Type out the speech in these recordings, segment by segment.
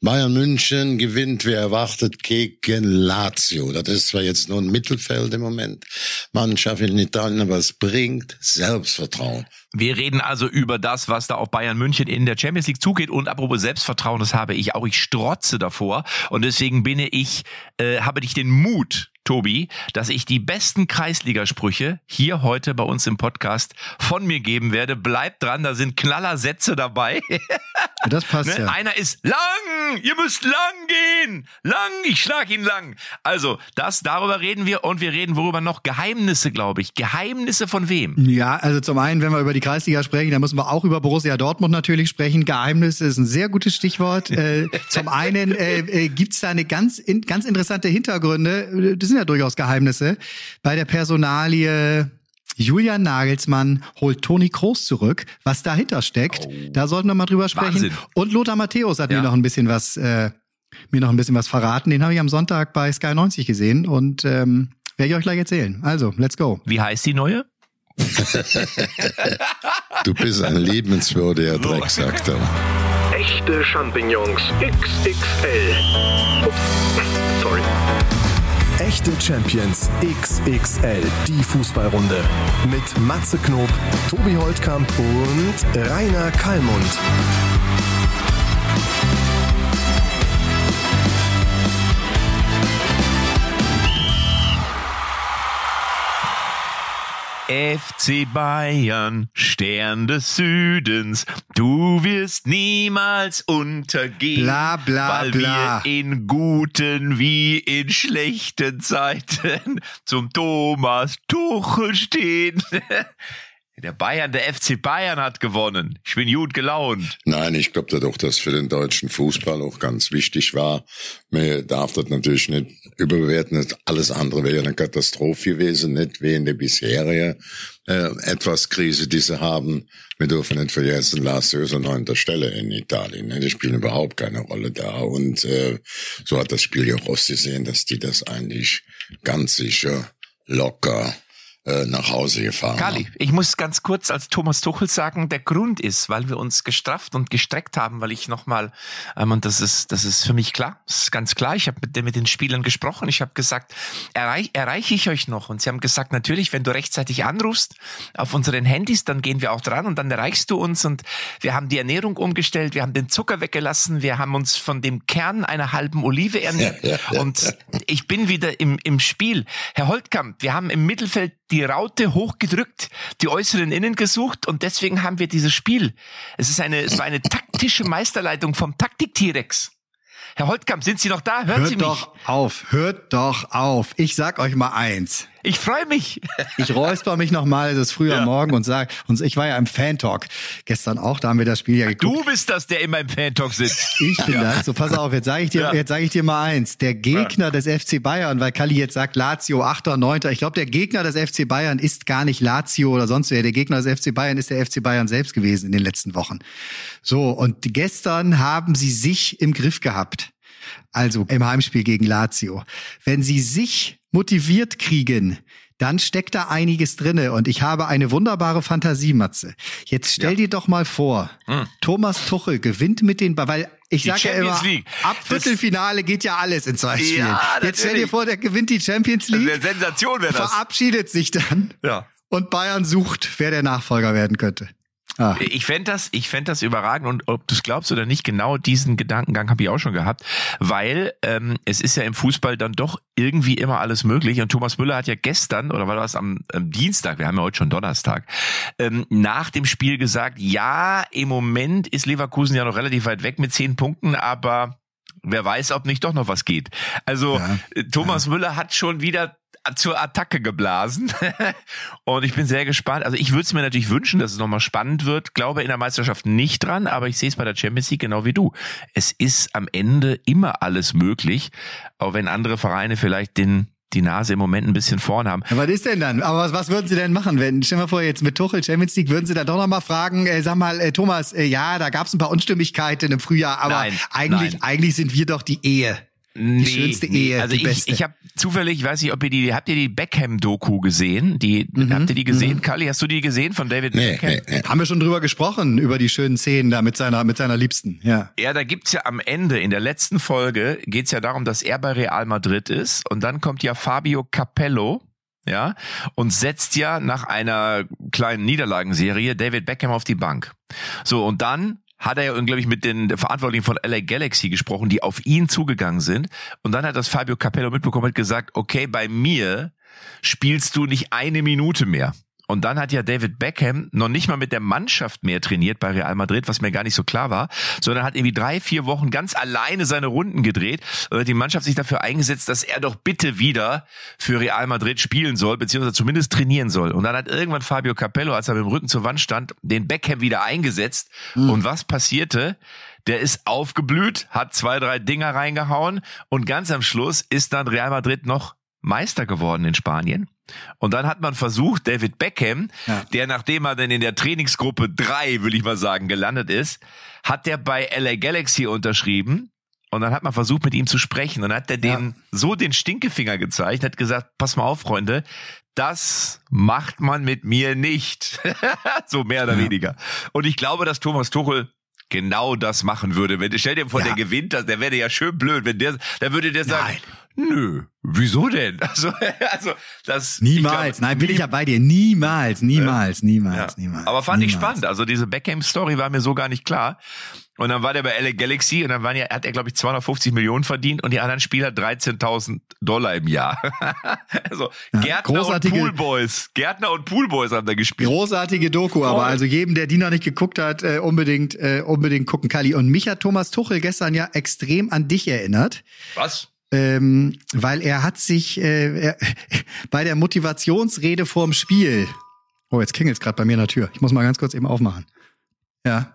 Bayern München gewinnt, wie erwartet, gegen Lazio. Das ist zwar jetzt nur ein Mittelfeld im Moment, Mannschaft in Italien, aber es bringt Selbstvertrauen. Wir reden also über das, was da auf Bayern München in der Champions League zugeht. Und apropos Selbstvertrauen, das habe ich auch. Ich strotze davor. Und deswegen habe ich den Mut, Tobi, dass ich die besten Kreisligasprüche hier heute bei uns im Podcast von mir geben werde. Bleibt dran, da sind Knallersätze dabei. Das passt ja. Einer ist lang, ihr müsst lang gehen. Lang, ich schlag ihn lang. Also, darüber reden wir und wir reden worüber noch? Geheimnisse, glaube ich. Geheimnisse von wem? Ja, also zum einen, wenn wir über die Kreisliga sprechen, dann müssen wir auch über Borussia Dortmund natürlich sprechen. Geheimnisse ist ein sehr gutes Stichwort. Zum einen gibt's da eine ganz interessante Hintergründe. Das sind ja durchaus Geheimnisse. Bei der Personalie Julian Nagelsmann holt Toni Kroos zurück. Was dahinter steckt, da sollten wir mal drüber sprechen. Wahnsinn. Und Lothar Matthäus hat mir noch ein bisschen was verraten. Den habe ich am Sonntag bei Sky 90 gesehen und werde ich euch gleich erzählen. Also, let's go. Wie heißt die neue? Du bist ein liebenswürdiger Dreck, sagt er. Echte Champignons XXL. Ups, sorry. Echte Champions XXL, die Fußballrunde. Mit Matze Knob, Tobi Holtkamp und Rainer Kallmund. FC Bayern, Stern des Südens, du wirst niemals untergehen, bla, bla, weil bla. wir in guten wie in schlechten Zeiten zum Thomas Tuchel stehen. Der FC Bayern hat gewonnen. Ich bin gut gelaunt. Nein, ich glaube doch, dass für den deutschen Fußball auch ganz wichtig war. Man darf das natürlich nicht überbewerten. Alles andere wäre ja eine Katastrophe gewesen, nicht wie in der bisherigen etwas Krise, die sie haben. Wir dürfen nicht vergessen, Lazio ist an 9. Stelle in Italien. Die spielen überhaupt keine Rolle da. Und so hat das Spiel ja auch ausgesehen, dass die das eigentlich ganz sicher locker nach Hause gefahren. Kali, ich muss ganz kurz als Thomas Tuchel sagen, der Grund ist, weil wir uns gestrafft und gestreckt haben, weil ich nochmal, und das ist für mich klar, das ist ganz klar, ich habe mit den Spielern gesprochen, ich habe gesagt, erreiche ich euch noch? Und sie haben gesagt, natürlich, wenn du rechtzeitig anrufst auf unseren Handys, dann gehen wir auch dran und dann erreichst du uns und wir haben die Ernährung umgestellt, wir haben den Zucker weggelassen, wir haben uns von dem Kern einer halben Olive ernährt und ich bin wieder im Spiel. Herr Holtkamp, wir haben im Mittelfeld die Raute hochgedrückt, die äußeren Innen gesucht und deswegen haben wir dieses Spiel. Es war eine taktische Meisterleitung vom Taktik-T-Rex. Herr Holtkamp, sind Sie noch da? Hören Sie mich? Hört doch auf. Ich sag euch mal eins. Ich freue mich. Ich räusper mich nochmal, es ist früh am Morgen und ich war ja im Fan-Talk gestern auch, da haben wir das Spiel ja geguckt. Du bist das, der immer im Fan-Talk sitzt. Ich bin das. So, pass auf, jetzt sage ich dir mal eins. Der Gegner des FC Bayern, weil Kalli jetzt sagt Lazio 8., 9. Ich glaube, der Gegner des FC Bayern ist gar nicht Lazio oder sonst wer. Der Gegner des FC Bayern ist der FC Bayern selbst gewesen in den letzten Wochen. So, und gestern haben sie sich im Griff gehabt. Also im Heimspiel gegen Lazio. Wenn sie sich motiviert kriegen, dann steckt da einiges drinne. Und ich habe eine wunderbare Fantasie, Matze. Jetzt stell dir doch mal vor, Thomas Tuchel gewinnt mit den, weil ich sage ja immer, ab Viertelfinale geht ja alles in 2 Spielen. Ja, jetzt stell dir vor, der gewinnt die Champions League. Eine Sensation wäre das. Verabschiedet sich dann. Ja. Und Bayern sucht, wer der Nachfolger werden könnte. Ah. Ich fänd das überragend und ob du es glaubst oder nicht, genau diesen Gedankengang habe ich auch schon gehabt, weil es ist ja im Fußball dann doch irgendwie immer alles möglich und Thomas Müller hat ja gestern, oder war das am Dienstag, wir haben ja heute schon Donnerstag, nach dem Spiel gesagt, ja, im Moment ist Leverkusen ja noch relativ weit weg mit 10 Punkten, aber wer weiß, ob nicht doch noch was geht. Also Thomas Müller hat schon wieder zur Attacke geblasen und ich bin sehr gespannt. Also ich würde es mir natürlich wünschen, dass es nochmal spannend wird. Glaube in der Meisterschaft nicht dran, aber ich sehe es bei der Champions League genau wie du. Es ist am Ende immer alles möglich, auch wenn andere Vereine vielleicht die Nase im Moment ein bisschen vorn haben. Ja, was ist denn dann? Aber was würden Sie denn machen, wenn, stell mal vor, jetzt mit Tuchel Champions League, würden Sie dann doch noch mal fragen, sag mal, Thomas, ja, da gab es ein paar Unstimmigkeiten im Frühjahr, aber eigentlich sind wir doch die Ehe. Die schönste Ehe, also die beste. Ich habe zufällig, weiß nicht, habt ihr die Beckham-Doku gesehen? Habt ihr die gesehen? Kalli, hast du die gesehen von David Beckham? Nee. Haben wir schon drüber gesprochen, über die schönen Szenen da mit seiner Liebsten, ja. Ja, da gibt's ja am Ende, in der letzten Folge, geht's ja darum, dass er bei Real Madrid ist und dann kommt ja Fabio Capello, ja, und setzt ja nach einer kleinen Niederlagenserie David Beckham auf die Bank. So, und dann hat er ja, glaube ich, mit den Verantwortlichen von LA Galaxy gesprochen, die auf ihn zugegangen sind. Und dann hat das Fabio Capello mitbekommen, hat gesagt, okay, bei mir spielst du nicht eine Minute mehr. Und dann hat ja David Beckham noch nicht mal mit der Mannschaft mehr trainiert bei Real Madrid, was mir gar nicht so klar war, sondern hat irgendwie 3-4 Wochen ganz alleine seine Runden gedreht und hat die Mannschaft sich dafür eingesetzt, dass er doch bitte wieder für Real Madrid spielen soll, beziehungsweise zumindest trainieren soll. Und dann hat irgendwann Fabio Capello, als er mit dem Rücken zur Wand stand, den Beckham wieder eingesetzt. Und was passierte? Der ist aufgeblüht, hat 2-3 Dinger reingehauen und ganz am Schluss ist dann Real Madrid noch Meister geworden in Spanien. Und dann hat man versucht, David Beckham, der nachdem er dann in der Trainingsgruppe 3, will ich mal sagen, gelandet ist, hat der bei LA Galaxy unterschrieben. Und dann hat man versucht, mit ihm zu sprechen. Und dann hat er denen so den Stinkefinger gezeigt, hat gesagt, pass mal auf, Freunde, das macht man mit mir nicht. So mehr oder weniger. Und ich glaube, dass Thomas Tuchel genau das machen würde. Stell dir vor, der gewinnt das, der wäre ja schön blöd, wenn der, dann würde der sagen, nö, wieso denn? Also das niemals. Nein, bin ich ja bei dir. Niemals. Aber fand ich spannend. Also diese Beckham-Story war mir so gar nicht klar. Und dann war der bei LA Galaxy und dann hat er, glaube ich, 250 Millionen verdient und die anderen Spieler $13.000 im Jahr. Also Gärtner und Poolboys haben da gespielt. Großartige Doku, aber also jedem, der die noch nicht geguckt hat, unbedingt gucken, Kalli. Und mich hat Thomas Tuchel gestern ja extrem an dich erinnert. Was? Weil er hat sich bei der Motivationsrede vorm Spiel. Oh, jetzt klingelt's gerade bei mir in der Tür. Ich muss mal ganz kurz eben aufmachen. Ja.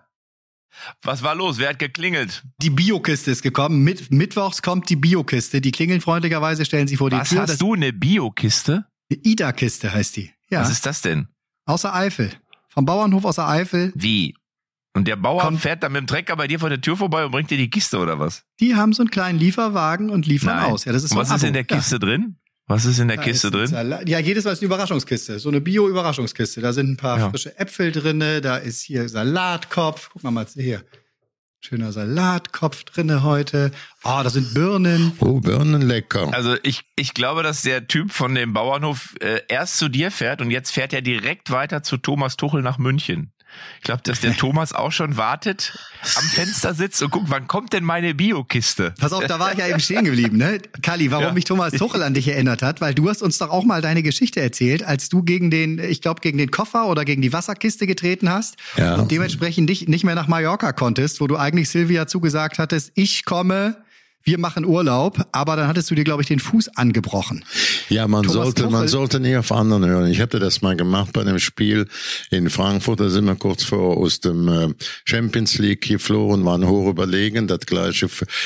Was war los? Wer hat geklingelt? Die Biokiste ist gekommen. Mittwochs kommt die Biokiste. Die klingeln freundlicherweise, stellen sie vor die Tür. Was hast du, eine Biokiste? Ida-Kiste heißt die. Ja. Was ist das denn? Aus der Eifel. Vom Bauernhof aus der Eifel. Wie? Und der Bauer fährt dann mit dem Trecker bei dir vor der Tür vorbei und bringt dir die Kiste oder was? Die haben so einen kleinen Lieferwagen und liefern aus. Ja, das ist so was ist in der Kiste drin? Was ist in der Kiste drin? Ja, jedes Mal ist eine Überraschungskiste. So eine Bio-Überraschungskiste. Da sind ein paar frische Äpfel drinne. Da ist hier Salatkopf. Guck mal hier. Schöner Salatkopf drinne heute. Da sind Birnen. Oh, Birnen lecker. Also ich glaube, dass der Typ von dem Bauernhof erst zu dir fährt und jetzt fährt er direkt weiter zu Thomas Tuchel nach München. Ich glaube, dass der Thomas auch schon wartet, am Fenster sitzt und guckt, wann kommt denn meine Biokiste? Pass auf, da war ich ja eben stehen geblieben, ne? Kalli, warum mich Thomas Tuchel an dich erinnert hat, weil du hast uns doch auch mal deine Geschichte erzählt, als du gegen den Koffer oder gegen die Wasserkiste getreten hast und dementsprechend nicht mehr nach Mallorca konntest, wo du eigentlich Silvia zugesagt hattest, ich komme, wir machen Urlaub, aber dann hattest du dir, glaube ich, den Fuß angebrochen. Ja, man sollte nie auf anderen hören. Ich hatte das mal gemacht bei einem Spiel in Frankfurt, da sind wir kurz vor aus dem Champions League geflohen, waren hoch überlegen, das gleiche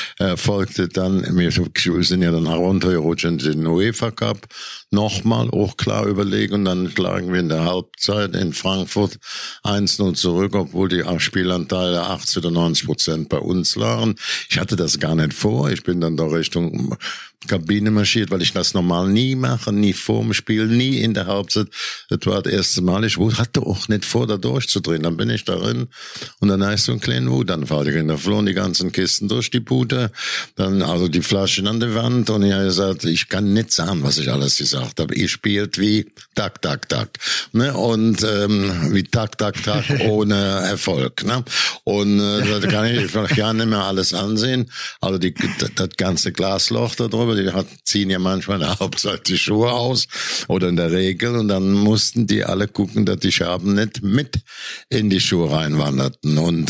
folgte dann, wir sind ja dann heruntergerutscht in den UEFA Cup, nochmal auch klar überlegen, dann lagen wir in der Halbzeit in Frankfurt 1-0 zurück, obwohl die Spielanteile 80 oder 90% bei uns lagen. Ich hatte das gar nicht vor. Ich bin dann da Richtung Kabine marschiert, weil ich das normal nie mache, nie vor dem Spiel, nie in der Halbzeit. Das war das erste Mal. Ich hatte auch nicht vor, da durchzudrehen. Dann bin ich darin und dann ist so ein kleiner Wutanfall. Da flohen die ganzen Kisten durch die Bude, dann also die Flaschen an der Wand und ich habe gesagt, ich kann nicht sagen, was ich alles gesagt habe. Ihr spielt wie Tak, Tak, Tak. Ne? Und wie Tak, Tak, Tak ohne Erfolg. Ne? Und da kann ich gar nicht mehr alles ansehen. Also das ganze Glasloch da drüber, die ziehen ja manchmal in der Hauptzeit die Schuhe aus oder in der Regel und dann mussten die alle gucken, dass die Scherben nicht mit in die Schuhe reinwanderten und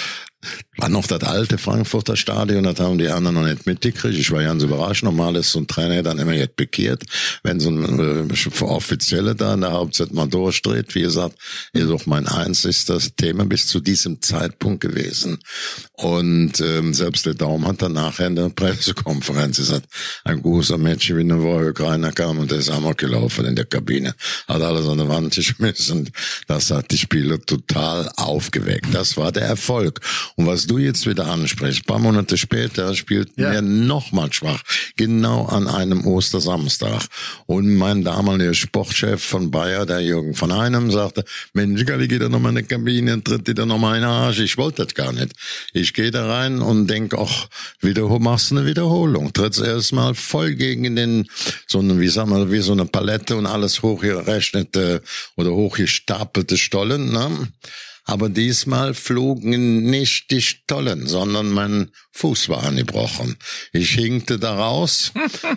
war noch das alte Frankfurter Stadion, das haben die anderen noch nicht mitgekriegt. Ich war ganz überrascht. Normal ist so ein Trainer dann immer jetzt bekehrt, wenn so ein Offizielle da in der Hauptzeit mal durchdreht. Wie gesagt, ist auch mein einziges Thema bis zu diesem Zeitpunkt gewesen. Und selbst der Daum hat dann nachher in der Pressekonferenz gesagt, ein großer Mädchen wie eine Woche keiner kam und der ist amok gelaufen in der Kabine. Hat alles an der Wand geschmissen. Das hat die Spieler total aufgeweckt. Das war der Erfolg. Und was was du jetzt wieder ansprichst, ein paar Monate später spielt er nochmal schwach, genau an einem Ostersamstag. Und mein damaliger Sportchef von Bayer, der Jürgen von Einem, sagte, Mensch, Galli, geh da nochmal in die Kabine und tritt dir da nochmal in den Arsch. Ich wollte das gar nicht. Ich gehe da rein und denk, ach, machst du eine Wiederholung. Trittst erstmal voll gegen den, wie so eine Palette und alles hochgerechnete oder hochgestapelte Stollen, ne? Aber diesmal flogen nicht die Stollen, sondern mein Fuß war angebrochen. Ich hinkte da raus.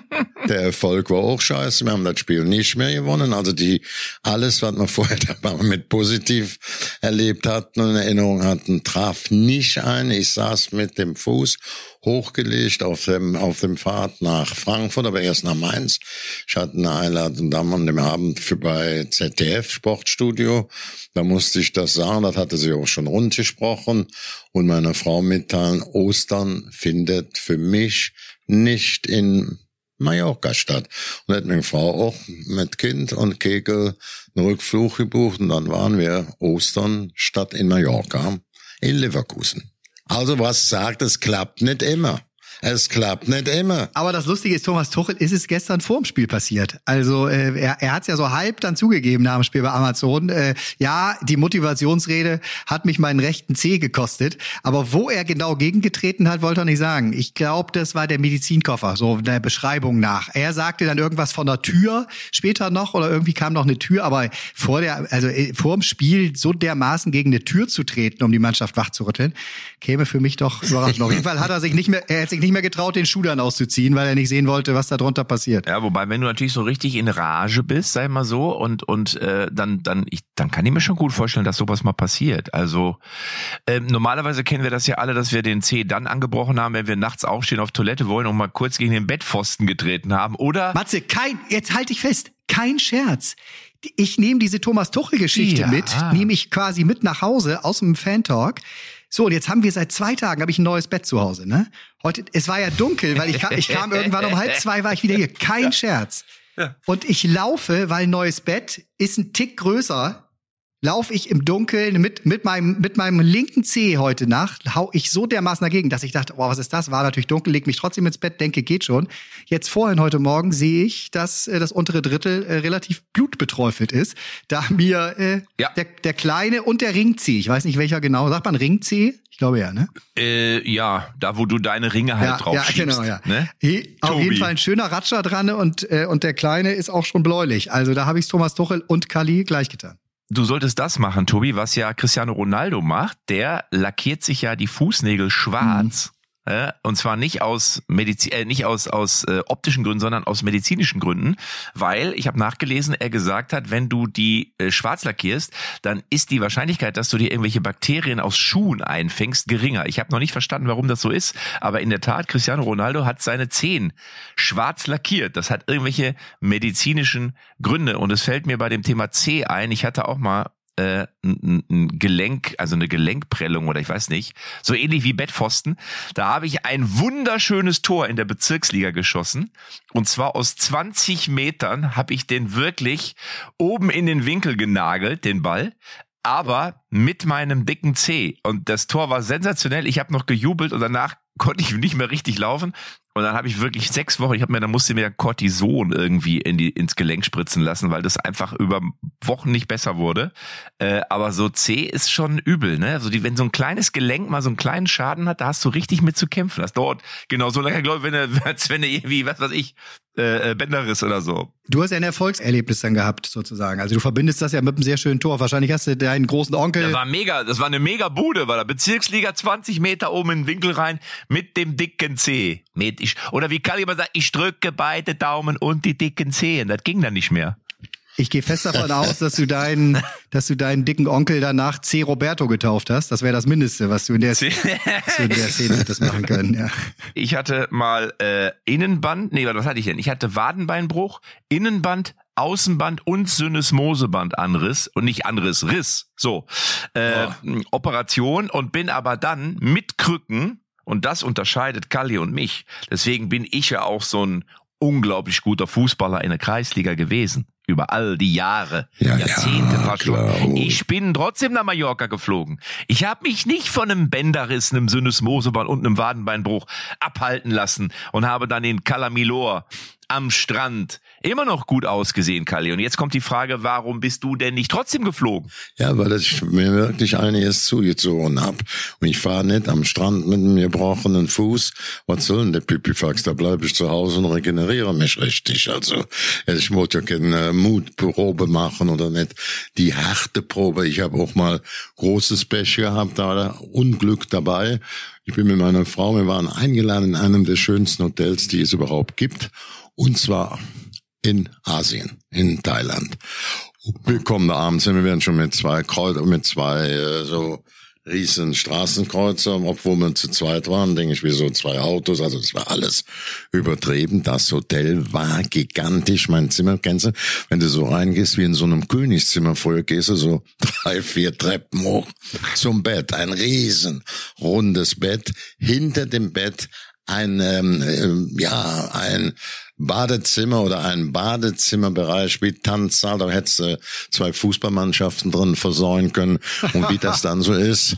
Der Erfolg war auch scheiße. Wir haben das Spiel nicht mehr gewonnen. Also alles, was wir vorher mit positiv erlebt hatten und in Erinnerung hatten, traf nicht ein. Ich saß mit dem Fuß hochgelegt auf dem Fahrt nach Frankfurt, aber erst nach Mainz. Ich hatte eine Einladung dann an dem Abend bei ZDF Sportstudio. Da musste ich das sagen, das hatte sie auch schon rund gesprochen und meiner Frau mitteilen, Ostern findet für mich nicht in Mallorca statt. Und hat meine Frau auch mit Kind und Kegel einen Rückflug gebucht und dann waren wir Ostern statt in Mallorca in Leverkusen. Also was sagt, es klappt nicht immer. Es klappt nicht immer. Aber das Lustige ist, Thomas Tuchel ist es gestern vor dem Spiel passiert. Also er hat es ja so halb dann zugegeben nach dem Spiel bei Amazon. Die Motivationsrede hat mich meinen rechten Zeh gekostet. Aber wo er genau gegengetreten hat, wollte er nicht sagen. Ich glaube, das war der Medizinkoffer, so der Beschreibung nach. Er sagte dann irgendwas von der Tür später noch oder irgendwie kam noch eine Tür. Aber vor dem Spiel so dermaßen gegen eine Tür zu treten, um die Mannschaft wachzurütteln, käme für mich doch überraschend. Auf jeden Fall hat er sich nicht mehr getraut, den Schuh dann auszuziehen, weil er nicht sehen wollte, was da drunter passiert. Ja, wobei, wenn du natürlich so richtig in Rage bist, sag ich mal so, und dann kann ich mir schon gut vorstellen, dass sowas mal passiert. Also normalerweise kennen wir das ja alle, dass wir den Zeh dann angebrochen haben, wenn wir nachts aufstehen, auf Toilette wollen und mal kurz gegen den Bettpfosten getreten haben, oder? Matze, jetzt halte ich fest, kein Scherz. Ich nehme diese Thomas Tuchel-Geschichte nehme ich quasi mit nach Hause aus dem Fan-Talk. So, und jetzt haben wir seit 2 Tagen, habe ich ein neues Bett zu Hause, ne? Heute, es war ja dunkel, weil ich kam irgendwann um 1:30 war ich wieder hier. Kein Scherz. Ja. Und ich laufe, weil ein neues Bett ist ein Tick größer, laufe ich im Dunkeln mit meinem linken Zeh heute Nacht, hau ich so dermaßen dagegen, dass ich dachte, oh, was ist das? War natürlich dunkel, leg mich trotzdem ins Bett, denke, geht schon. Jetzt vorhin heute Morgen sehe ich, dass das untere Drittel relativ blutbeträufelt ist, da mir der kleine und der Ringzeh, ich weiß nicht welcher genau, sagt man Ringzeh? Ich glaube ja, ne? Ja, da wo du deine Ringe halt drauf schiebst. Genau, ja. Ne? Auf jeden Fall ein schöner Ratscher dran und der Kleine ist auch schon bläulich. Also da habe ich Thomas Tuchel und Kalli gleich getan. Du solltest das machen, Tobi, was ja Cristiano Ronaldo macht. Der lackiert sich ja die Fußnägel schwarz. Und zwar nicht aus optischen Gründen, sondern aus medizinischen Gründen, weil, ich habe nachgelesen, er gesagt hat, wenn du die schwarz lackierst, dann ist die Wahrscheinlichkeit, dass du dir irgendwelche Bakterien aus Schuhen einfängst, geringer. Ich habe noch nicht verstanden, warum das so ist, aber in der Tat, Cristiano Ronaldo hat seine Zehen schwarz lackiert. Das hat irgendwelche medizinischen Gründe und es fällt mir bei dem Thema Zeh ein, ich hatte auch mal ein Gelenk, also eine Gelenkprellung oder ich weiß nicht, so ähnlich wie Bettpfosten. Da habe ich ein wunderschönes Tor in der Bezirksliga geschossen und zwar aus 20 Metern habe ich den wirklich oben in den Winkel genagelt, den Ball, aber mit meinem dicken Zeh und das Tor war sensationell. Ich habe noch gejubelt und danach konnte ich nicht mehr richtig laufen. Und dann habe ich wirklich 6 Wochen, da musste mir Cortison irgendwie ins Gelenk spritzen lassen, weil das einfach über Wochen nicht besser wurde. Aber so C ist schon übel, ne? Also wenn so ein kleines Gelenk mal so einen kleinen Schaden hat, da hast du richtig mit zu kämpfen. Das dauert genau so lange, glaube ich, wenn du irgendwie, was weiß ich, Bänderriss oder so. Du hast ja ein Erfolgserlebnis dann gehabt, sozusagen. Also du verbindest das ja mit einem sehr schönen Tor. Wahrscheinlich hast du deinen großen Onkel. Das war eine mega Bude, war da Bezirksliga 20 Meter oben in den Winkel rein mit dem dicken C. Oder wie Kalli immer sagt, ich drücke beide Daumen und die dicken Zehen. Das ging dann nicht mehr. Ich gehe fest davon aus, dass du deinen dicken Onkel danach C. Roberto getauft hast. Das wäre das Mindeste, was du in der Szene hättest machen können. Ja. Ich hatte mal Innenband, was hatte ich denn? Ich hatte Wadenbeinbruch, Innenband, Außenband und Syndesmosebandanriss und nicht Anriss, Riss. So, Operation und bin aber dann mit Krücken, und das unterscheidet Kalli und mich. Deswegen bin ich ja auch so ein unglaublich guter Fußballer in der Kreisliga gewesen. über all die Jahre, Ja, Jahrzehnte ja, fast schon. klar. Ich bin trotzdem nach Mallorca geflogen. Ich habe mich nicht von einem Bänderriss, einem Syndesmoseband und einem Wadenbeinbruch abhalten lassen und habe dann in Cala Milor am Strand immer noch gut ausgesehen, Kalli. Und jetzt kommt die Frage, warum bist du denn nicht trotzdem geflogen? Ja, weil ich mir wirklich einiges zugezogen hab. Und ich fahre nicht am Strand mit einem gebrochenen Fuß. Was soll denn der Pipifax? Da bleibe ich zu Hause und regeneriere mich richtig. Also ich wollte ja keine Mutprobe machen oder nicht die harte Probe. Ich habe auch mal großes Pech gehabt, da war Unglück dabei. Ich bin mit meiner Frau, wir waren eingeladen in einem der schönsten Hotels, die es überhaupt gibt. Und zwar in Asien, in Thailand. Wir kommen da abends hin, wir werden schon mit zwei so riesen Straßenkreuzer, obwohl wir zu zweit waren, denke ich, wie so 2 Autos, also das war alles übertrieben. Das Hotel war gigantisch, mein Zimmer, kennst du, wenn du so reingehst wie in so einem Königszimmer, vorher gehst du so 3, 4 Treppen hoch zum Bett, ein riesen rundes Bett, hinter dem Bett ein Badezimmer oder ein Badezimmerbereich wie Tanzsaal, da hättest du 2 Fußballmannschaften drin versäumen können. Und wie das dann so ist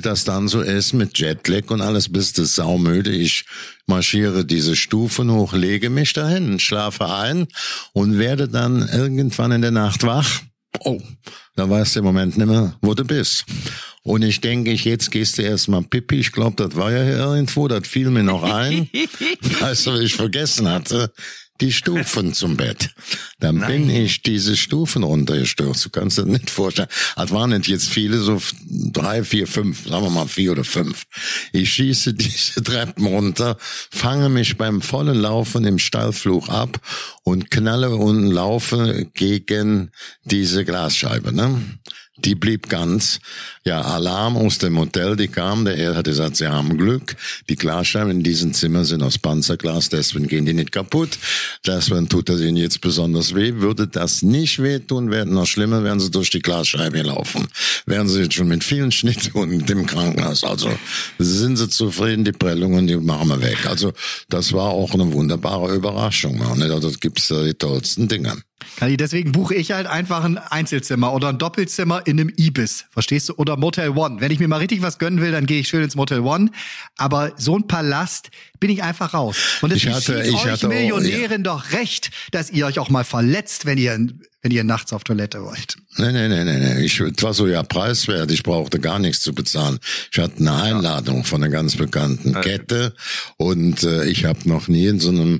mit Jetlag und alles, bist du saumüde. Ich marschiere diese Stufen hoch, lege mich dahin, schlafe ein und werde dann irgendwann in der Nacht wach. Oh, da weißt du im Moment nicht mehr, wo du bist. Und ich denke, jetzt gehst du erstmal Pipi. Ich glaube, das war ja hier irgendwo, das fiel mir noch ein. Weißt du, was ich vergessen hatte? Die Stufen zum Bett. Dann bin ich diese Stufen runtergestürzt. Du kannst dir das nicht vorstellen. Es waren nicht jetzt viele, so 3, 4, 5, sagen wir mal 4 oder 5. Ich schieße diese Treppen runter, fange mich beim vollen Laufen im Steilflug ab und knalle und laufe gegen diese Glasscheibe, ne? Die blieb ganz. Ja, Alarm aus dem Hotel, die kam. Der Herr hat gesagt, sie haben Glück. Die Glasscheiben in diesem Zimmer sind aus Panzerglas, deswegen gehen die nicht kaputt. Deswegen tut das ihnen jetzt besonders weh. Würde das nicht wehtun, wäre noch schlimmer, wären sie durch die Glasscheibe laufen. Wären sie jetzt schon mit vielen Schnittwunden im Krankenhaus. Also sind sie zufrieden, die Prellungen, die machen wir weg. Also das war auch eine wunderbare Überraschung. Also gibt's da die tollsten Dinge. Kalli, deswegen buche ich halt einfach ein Einzelzimmer oder ein Doppelzimmer in einem Ibis, verstehst du? Oder Motel One. Wenn ich mir mal richtig was gönnen will, dann gehe ich schön ins Motel One. Aber so ein Palast bin ich einfach raus. Und es geschieht euch Millionären doch recht, dass ihr euch auch mal verletzt, wenn ihr nachts auf Toilette wollt. Nee. Ich war so ja preiswert. Ich brauchte gar nichts zu bezahlen. Ich hatte eine Einladung von einer ganz bekannten Kette und ich habe noch nie in so einem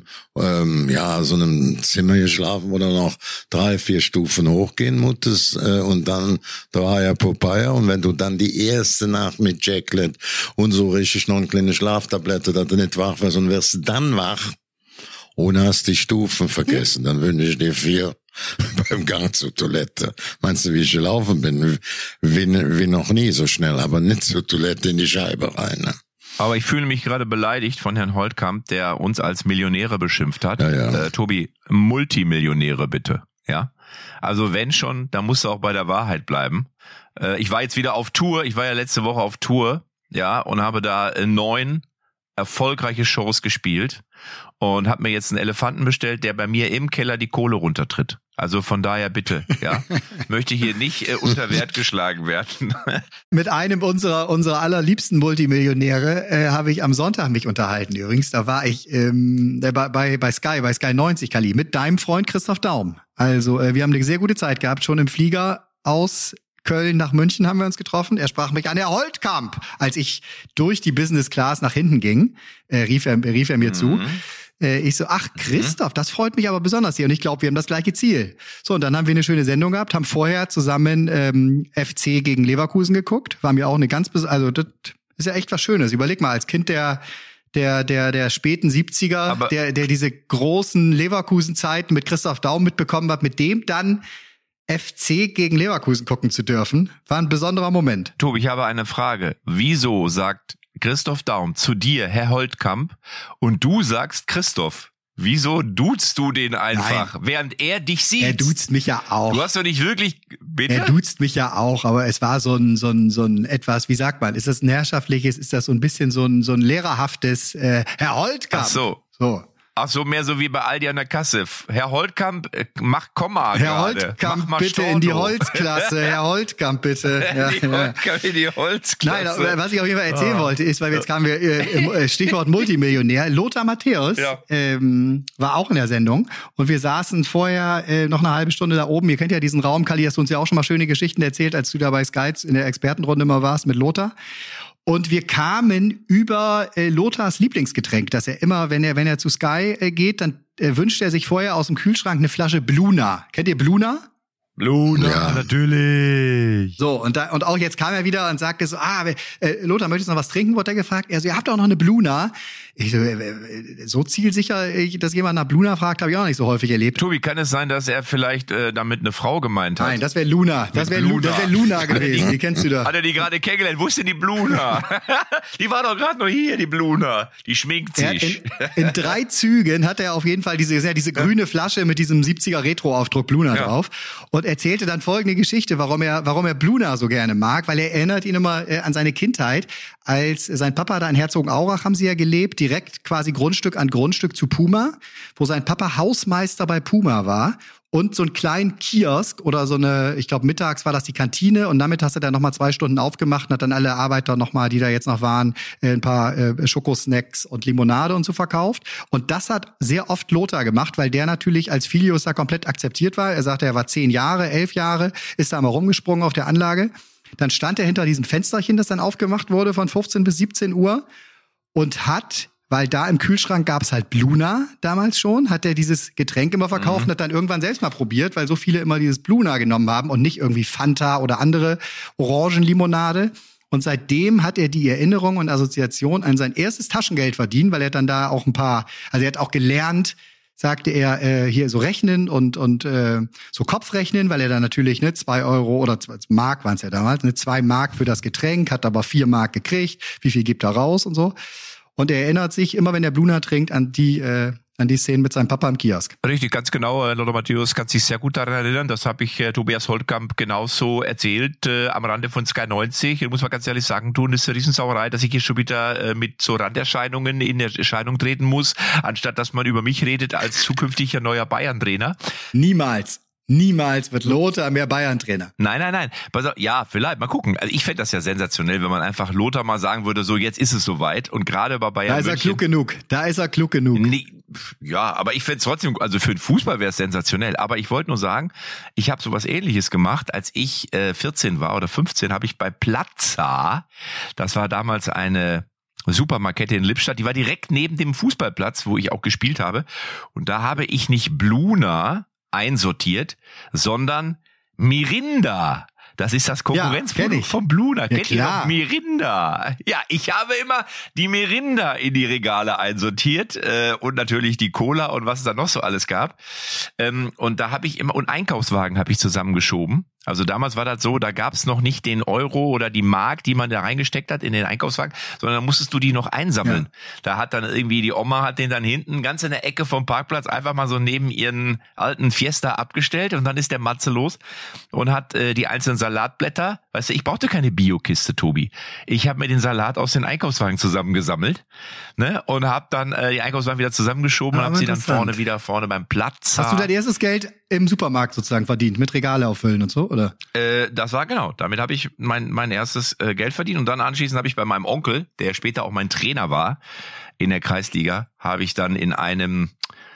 Zimmer geschlafen, wo du noch 3, 4 Stufen hochgehen musstest und dann da war ja Popeye und wenn du dann die erste Nacht mit Jacklet und so richtig noch eine kleine Schlaftablette, dass du nicht wach wirst und wirst dann wach und hast die Stufen vergessen, dann wünsche ich dir 4 beim Gang zur Toilette. Meinst du, wie ich gelaufen bin? Wie noch nie so schnell, aber nicht zur Toilette in die Scheibe rein. Ne? Aber ich fühle mich gerade beleidigt von Herrn Holtkamp, der uns als Millionäre beschimpft hat. Ja. Tobi, Multimillionäre bitte. Ja. Also wenn schon, dann musst du auch bei der Wahrheit bleiben. Ich war jetzt wieder auf Tour. Ich war ja letzte Woche auf Tour, ja, und habe da 9 erfolgreiche Shows gespielt und habe mir jetzt einen Elefanten bestellt, der bei mir im Keller die Kohle runtertritt. Also von daher bitte, ja, möchte hier nicht unter Wert geschlagen werden. Mit einem unserer allerliebsten Multimillionäre habe ich am Sonntag mich unterhalten. Übrigens, da war ich bei Sky 90, Kalli, mit deinem Freund Christoph Daum. Also wir haben eine sehr gute Zeit gehabt, schon im Flieger aus Köln nach München haben wir uns getroffen. Er sprach mich an, Herr Holtkamp. Als ich durch die Business Class nach hinten ging, rief er mir zu. Ich so, ach Christoph, das freut mich aber besonders hier. Und ich glaube, wir haben das gleiche Ziel. So, und dann haben wir eine schöne Sendung gehabt, haben vorher zusammen FC gegen Leverkusen geguckt. War mir auch eine das ist ja echt was Schönes. Überleg mal, als Kind der späten 70er, der diese großen Leverkusen-Zeiten mit Christoph Daum mitbekommen hat, mit dem dann FC gegen Leverkusen gucken zu dürfen, war ein besonderer Moment. Tobi, ich habe eine Frage. Wieso sagt Christoph Daum zu dir, Herr Holtkamp, und du sagst Christoph? Wieso duzt du den einfach, während er dich sieht? Er duzt mich ja auch. Du hast doch nicht wirklich, bitte? Er duzt mich ja auch, aber es war so ein etwas, wie sagt man, ist das ein herrschaftliches, ist das so ein bisschen so ein lehrerhaftes, Herr Holtkamp? Ach so. So. Ach so, mehr so wie bei Aldi an der Kasse. Herr Holtkamp, mach Komma Herr gerade. Holtkamp, mach bitte Storno. in die Holzklasse. Herr Holtkamp, bitte. Ja, Holtkamp in die Holzklasse. Nein, was ich auf jeden Fall erzählen wollte, ist, weil jetzt kamen wir, Stichwort Multimillionär, Lothar Matthäus war auch in der Sendung und wir saßen vorher noch eine halbe Stunde da oben. Ihr kennt ja diesen Raum, Kalli, hast du uns ja auch schon mal schöne Geschichten erzählt, als du da bei Sky in der Expertenrunde mal warst mit Lothar. Und wir kamen über Lothars Lieblingsgetränk, dass er immer, wenn er zu Sky geht, dann wünscht er sich vorher aus dem Kühlschrank eine Flasche Bluna. Kennt ihr Bluna? Bluna, natürlich. So, und auch jetzt kam er wieder und sagte so, Lothar, möchtest du noch was trinken, wurde er gefragt. Er so, ihr habt auch noch eine Bluna. Ich so zielsicher, dass jemand nach Bluna fragt, habe ich auch nicht so häufig erlebt. Tobi, kann es sein, dass er vielleicht damit eine Frau gemeint hat? Nein, das wäre Luna. Das wäre Luna gewesen. Die kennst du da. Hat er die gerade kennengelernt? Wo ist denn die Bluna? Die war doch gerade noch hier, die Bluna. Die schminkt sich. In 3 Zügen hat er auf jeden Fall diese grüne Flasche mit diesem 70er Retro-Aufdruck Bluna drauf und erzählte dann folgende Geschichte, warum er Bluna so gerne mag, weil er erinnert ihn immer an seine Kindheit, als sein Papa da in Herzogenaurach haben sie ja gelebt, direkt quasi Grundstück an Grundstück zu Puma, wo sein Papa Hausmeister bei Puma war und so einen kleinen Kiosk oder so eine, ich glaube mittags war das die Kantine und damit hast du dann nochmal 2 Stunden aufgemacht und hat dann alle Arbeiter nochmal, die da jetzt noch waren, ein paar Schokosnacks und Limonade und so verkauft. Und das hat sehr oft Lothar gemacht, weil der natürlich als Filius da komplett akzeptiert war. Er sagte, er war 10 Jahre, 11 Jahre, ist da mal rumgesprungen auf der Anlage. Dann stand er hinter diesem Fensterchen, das dann aufgemacht wurde von 15 bis 17 Uhr und hat, weil da im Kühlschrank gab's halt Bluna damals schon, hat er dieses Getränk immer verkauft und hat dann irgendwann selbst mal probiert, weil so viele immer dieses Bluna genommen haben und nicht irgendwie Fanta oder andere Orangenlimonade. Und seitdem hat er die Erinnerung und Assoziation an sein erstes Taschengeld verdient, weil er dann da auch er hat auch gelernt, sagte er, hier so rechnen und so Kopfrechnen, weil er dann natürlich 2 Euro oder 2 Mark waren es ja damals, 2 Mark für das Getränk, hat aber 4 Mark gekriegt, wie viel gibt er raus und so. Und er erinnert sich immer, wenn er Bluna trinkt, an die Szenen mit seinem Papa im Kiosk. Richtig, ganz genau. Lothar Matthäus kann sich sehr gut daran erinnern. Das habe ich Tobias Holtkamp genauso erzählt am Rande von Sky 90. Ich muss mal ganz ehrlich sagen, das ist eine Riesensauerei, dass ich hier schon wieder mit so Randerscheinungen in Erscheinung treten muss, anstatt dass man über mich redet als zukünftiger neuer Bayern-Trainer. Niemals wird Lothar mehr Bayern-Trainer. Nein. Pass auf, ja, vielleicht. Mal gucken. Also ich fände das ja sensationell, wenn man einfach Lothar mal sagen würde, so jetzt ist es soweit. Und gerade bei Bayern München. Da ist er klug genug. Nee, ja, aber ich fände es trotzdem, also für den Fußball wäre es sensationell. Aber ich wollte nur sagen, ich habe sowas Ähnliches gemacht. Als ich 14 war oder 15, habe ich bei Plaza, das war damals eine Supermarkette in Lippstadt, die war direkt neben dem Fußballplatz, wo ich auch gespielt habe. Und da habe ich nicht Bluna einsortiert, sondern Mirinda. Das ist das Konkurrenzprodukt von Bluna. Kennt ihr noch Mirinda? Ja, ich habe immer die Mirinda in die Regale einsortiert und natürlich die Cola und was es da noch so alles gab. Und da habe ich immer, und Einkaufswagen habe ich zusammengeschoben. Also damals war das so, da gab es noch nicht den Euro oder die Mark, die man da reingesteckt hat in den Einkaufswagen, sondern da musstest du die noch einsammeln. Ja. Da hat dann irgendwie die Oma hat den dann hinten ganz in der Ecke vom Parkplatz einfach mal so neben ihren alten Fiesta abgestellt und dann ist der Matze los und hat die einzelnen Salatblätter, weißt du, ich brauchte keine Biokiste, Tobi. Ich habe mir den Salat aus den Einkaufswagen zusammengesammelt, ne, und habe dann die Einkaufswagen wieder zusammengeschoben und habe sie dann vorne beim Platz. Hast du dein erstes Geld im Supermarkt sozusagen verdient, mit Regale auffüllen und so, oder? Das war genau. Damit habe ich mein erstes Geld verdient und dann anschließend habe ich bei meinem Onkel, der später auch mein Trainer war in der Kreisliga, habe ich dann in einem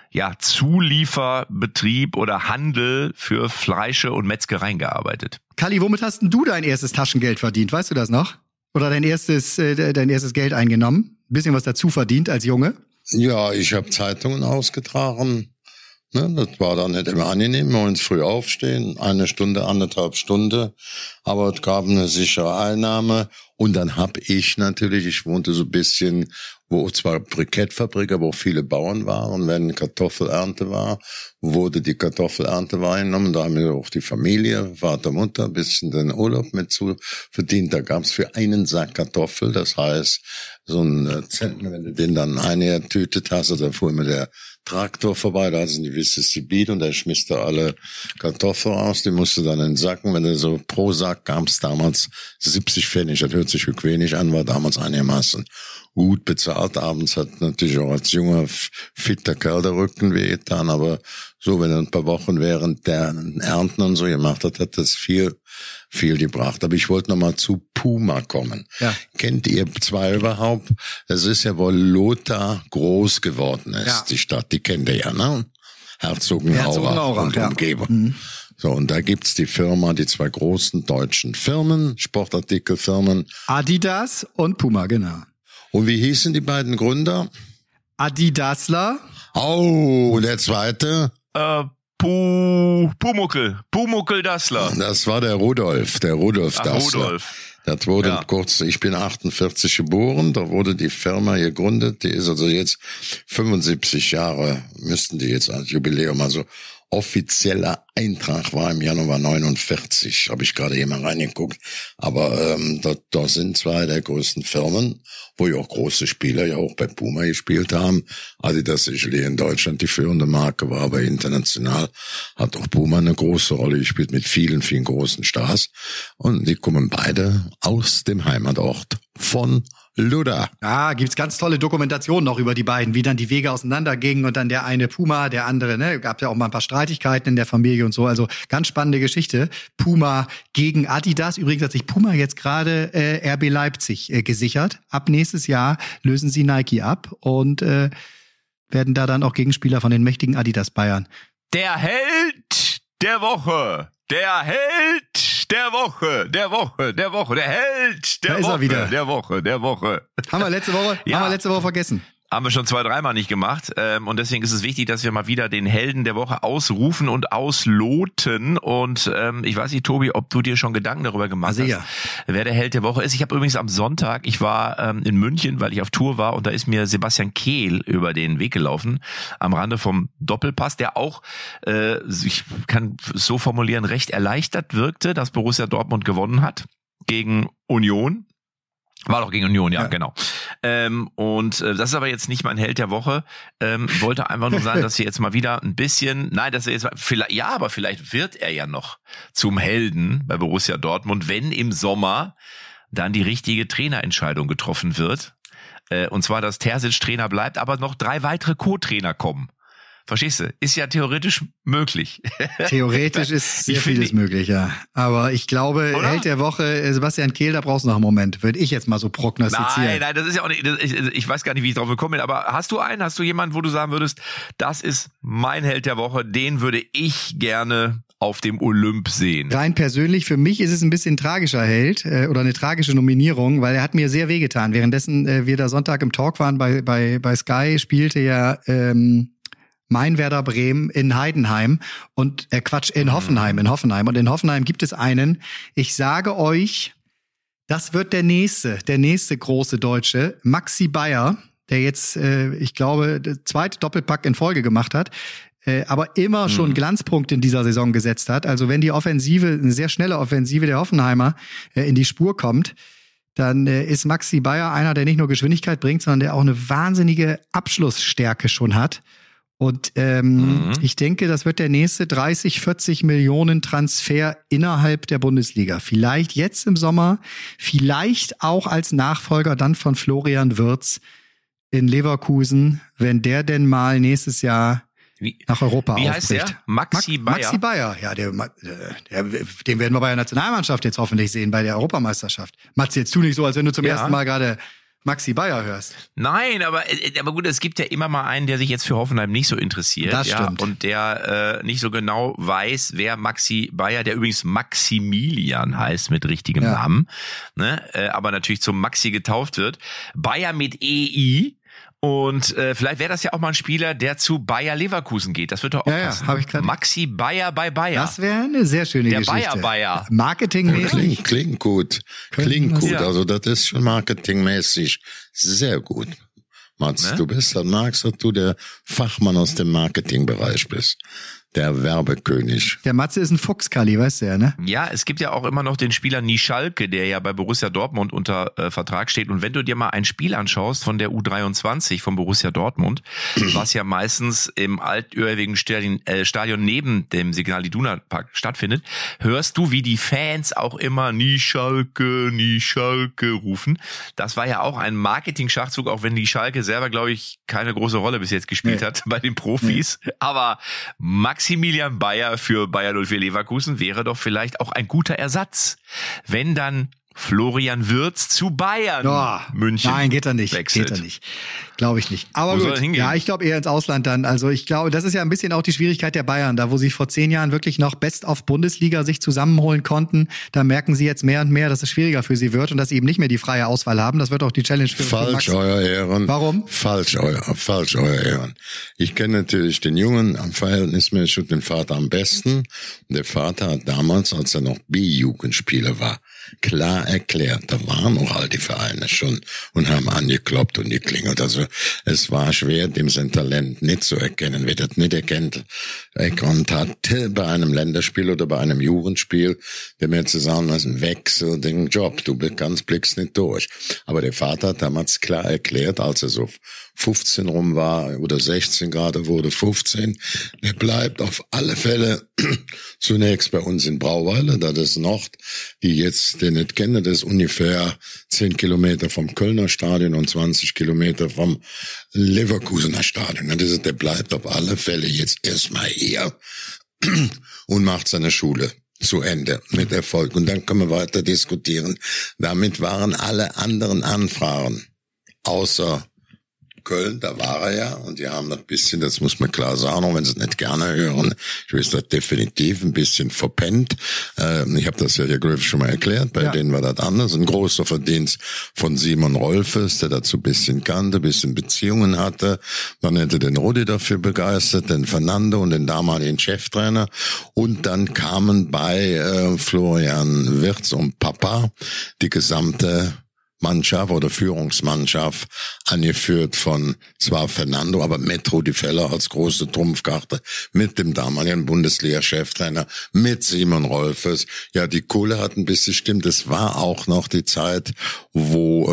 Zulieferbetrieb oder Handel für Fleische und Metzgereien gearbeitet. Kalli, womit hast denn du dein erstes Taschengeld verdient? Weißt du das noch? Oder dein erstes Geld eingenommen? Ein bisschen was dazu verdient als Junge? Ja, ich habe Zeitungen ausgetragen. Ne, das war dann nicht immer angenehm, morgens früh aufstehen, 1 Stunde, 1,5 Stunden, aber es gab eine sichere Einnahme und dann ich wohnte so ein bisschen, wo zwar Brikettfabrik, aber auch viele Bauern waren, wenn Kartoffelernte war, wurde die Kartoffelernte wahrgenommen, da haben wir auch die Familie, Vater, Mutter, ein bisschen den Urlaub mit zu verdient, da gab's für einen Sack Kartoffel, das heißt, so ein Zentner, wenn du den dann eingetütet hast, da fuhr immer der Traktor vorbei, da hatten die gewisses Gebiet und der schmiss da alle Kartoffeln raus, die musste dann entsacken, wenn du so pro Sack gab's damals 70 Pfennig, das hört sich wenig an, war damals einigermaßen gut bezahlt. Abends hat natürlich auch als junger, fitter Kerl der Rücken wehgetan, aber so, wenn er ein paar Wochen während der Ernten und so gemacht hat, hat das viel gebracht. Aber ich wollte nochmal zu Puma kommen. Ja. Kennt ihr zwei überhaupt? Das ist ja, wo Lothar groß geworden ist, die Stadt. Die kennt ihr ja, ne? Herzogenaurach und Umgebung. Mhm. So, und da gibt's die zwei großen deutschen Firmen, Sportartikelfirmen. Adidas und Puma, genau. Und wie hießen die beiden Gründer? Adidasler. Oh, der zweite? Pumuckl Dassler. Das war der Rudolf Dassler. Rudolf. Das wurde ich bin 48 geboren, da wurde die Firma gegründet, die ist also jetzt 75 Jahre, müssten die jetzt als Jubiläum, also offizieller Eintrag war im Januar 49, habe ich gerade hier mal reingeguckt. Aber da sind zwei der größten Firmen, wo ja auch große Spieler ja auch bei Puma gespielt haben. Adidas sicherlich in Deutschland die führende Marke war, aber international hat auch Puma eine große Rolle gespielt mit vielen, vielen großen Stars. Und die kommen beide aus dem Heimatort von Luda. Ja, gibt's ganz tolle Dokumentationen noch über die beiden, wie dann die Wege auseinandergingen und dann der eine Puma, der andere, ne, gab ja auch mal ein paar Streitigkeiten in der Familie und so, also ganz spannende Geschichte. Puma gegen Adidas. Übrigens hat sich Puma jetzt gerade RB Leipzig gesichert. Ab nächstes Jahr lösen sie Nike ab und werden da dann auch Gegenspieler von den mächtigen Adidas Bayern. Der Held der Woche. Der Held der Woche, der Held der Woche, der Woche. Haben wir letzte Woche vergessen. Haben wir schon 2-3 Mal nicht gemacht. Und deswegen ist es wichtig, dass wir mal wieder den Helden der Woche ausrufen und ausloten. Und ich weiß nicht, Tobi, ob du dir schon Gedanken darüber gemacht hast, wer der Held der Woche ist. Ich habe übrigens am Sonntag, ich war in München, weil ich auf Tour war, und da ist mir Sebastian Kehl über den Weg gelaufen, am Rande vom Doppelpass, der auch, ich kann es so formulieren, recht erleichtert wirkte, dass Borussia Dortmund gewonnen hat gegen Union. War doch gegen Union, ja. Genau. Und das ist aber jetzt nicht mein Held der Woche. Wollte einfach nur sagen, dass wir jetzt mal wieder ein bisschen, vielleicht wird er ja noch zum Helden bei Borussia Dortmund, wenn im Sommer dann die richtige Trainerentscheidung getroffen wird. Und zwar, dass Terzic Trainer bleibt, aber noch 3 weitere Co-Trainer kommen. Verstehst du? Ist ja theoretisch möglich. Theoretisch ist sehr vieles möglich, ja. Aber ich glaube, oder? Held der Woche, Sebastian Kehl, da brauchst du noch einen Moment. Würde ich jetzt mal so prognostizieren. Nein, das ist ja auch nicht, ich weiß gar nicht, wie ich drauf gekommen bin, aber hast du jemanden, wo du sagen würdest, das ist mein Held der Woche, den würde ich gerne auf dem Olymp sehen? Rein persönlich, für mich ist es ein bisschen ein tragischer Held oder eine tragische Nominierung, weil er hat mir sehr wehgetan. Währenddessen wir da Sonntag im Talk waren bei Sky, spielte ja mein Werder Bremen in Heidenheim und in Hoffenheim. Und in Hoffenheim gibt es einen, ich sage euch, das wird der nächste große Deutsche, Maxi Bayer, der jetzt, ich glaube, der zweite Doppelpack in Folge gemacht hat, aber immer schon Glanzpunkte in dieser Saison gesetzt hat. Also wenn die Offensive, eine sehr schnelle Offensive der Hoffenheimer in die Spur kommt, dann ist Maxi Bayer einer, der nicht nur Geschwindigkeit bringt, sondern der auch eine wahnsinnige Abschlussstärke schon hat. Und ich denke, das wird der nächste 30-40 Millionen Transfer innerhalb der Bundesliga. Vielleicht jetzt im Sommer, vielleicht auch als Nachfolger dann von Florian Wirtz in Leverkusen, wenn der denn mal nächstes Jahr nach Europa aufbricht. Wie heißt der? Maxi Bayer? Maxi Bayer, ja, den werden wir bei der Nationalmannschaft jetzt hoffentlich sehen, bei der Europameisterschaft. Mats, jetzt tu nicht so, als wenn du zum ersten Mal gerade Maxi Bayer hörst. Nein, aber gut, es gibt ja immer mal einen, der sich jetzt für Hoffenheim nicht so interessiert. Das stimmt. Und der nicht so genau weiß, wer Maxi Bayer, der übrigens Maximilian heißt mit richtigem Namen, ne, aber natürlich zum Maxi getauft wird. Bayer mit EI. Und vielleicht wäre das ja auch mal ein Spieler, der zu Bayer Leverkusen geht. Das wird doch auch passen. Hab ich grad. Maxi Bayer bei Bayer. Das wäre eine sehr schöne Geschichte. Der Bayer. Marketingmäßig. Klingt gut. Ja. Also das ist schon marketingmäßig sehr gut. Mats, ne? Du bist, dann magst du der Fachmann aus dem Marketingbereich bist. der Werbekönig. Der Matze ist ein Fuchs, Kalli, weißt du ja, ne? Ja, es gibt ja auch immer noch den Spieler Nischalke, der ja bei Borussia Dortmund unter Vertrag steht. Und wenn du dir mal ein Spiel anschaust von der U23 von Borussia Dortmund, was ja meistens im altehrwürdigen Stadion neben dem Signal Iduna Park stattfindet, hörst du, wie die Fans auch immer Nischalke rufen. Das war ja auch ein Marketing-Schachzug, auch wenn die Schalke selber, glaube ich, keine große Rolle bis jetzt gespielt hat bei den Profis. Aber Maximilian Bayer für Bayer 04 Leverkusen wäre doch vielleicht auch ein guter Ersatz, wenn dann Florian Wirtz zu Bayern München. Nein, geht er nicht. Wechselt. Geht er nicht. Glaube ich nicht. Aber wo gut. Soll er hingehen? Ja, ich glaube eher ins Ausland dann. Also ich glaube, das ist ja ein bisschen auch die Schwierigkeit der Bayern, da wo sie vor 10 Jahren wirklich noch Best of Bundesliga sich zusammenholen konnten. Da merken sie jetzt mehr und mehr, dass es schwieriger für sie wird und dass sie eben nicht mehr die freie Auswahl haben. Das wird auch die Challenge für Falsch, euer Ehren. Warum? Falsch, euer Ehren. Ich kenne natürlich den Jungen verhältnismäßig und den Vater am besten. Der Vater hat damals, als er noch B-Jugendspieler war, klar erklärt, da waren auch all die Vereine schon und haben angekloppt und geklingelt. Also es war schwer, dem sein Talent nicht zu erkennen. Wer das nicht erkannt hat bei einem Länderspiel oder bei einem Jugendspiel, der mir zu sagen lassen, wechsel den Job, du blickst nicht durch. Aber der Vater hat damals klar erklärt, als er so 15 rum war oder 16 gerade wurde 15, der bleibt auf alle Fälle zunächst bei uns in Brauweiler, das ist Nord, die jetzt den nicht kennen, das ist ungefähr 10 Kilometer vom Kölner Stadion und 20 Kilometer vom Leverkusener Stadion. Das ist, der bleibt auf alle Fälle jetzt erstmal hier und macht seine Schule zu Ende mit Erfolg. Und dann können wir weiter diskutieren. Damit waren alle anderen Anfragen außer Köln, da war er ja, und die haben das bisschen, das muss man klar sagen, auch wenn sie es nicht gerne hören, ich weiß das definitiv ein bisschen verpennt. Ich habe das ja hier Griff schon mal erklärt, bei denen war das anders. Ein großer Verdienst von Simon Rolfes, der dazu ein bisschen kannte, ein bisschen Beziehungen hatte. Dann hätte den Rudi dafür begeistert, den Fernando und den damaligen Cheftrainer. Und dann kamen bei Florian Wirtz und Papa die gesamte Mannschaft oder Führungsmannschaft, angeführt von zwar Fernando, aber mit Rudi Feller als große Trumpfkarte, mit dem damaligen Bundesliga-Cheftrainer, mit Simon Rolfes. Ja, die Kohle hat ein bisschen stimmt. Es war auch noch die Zeit, wo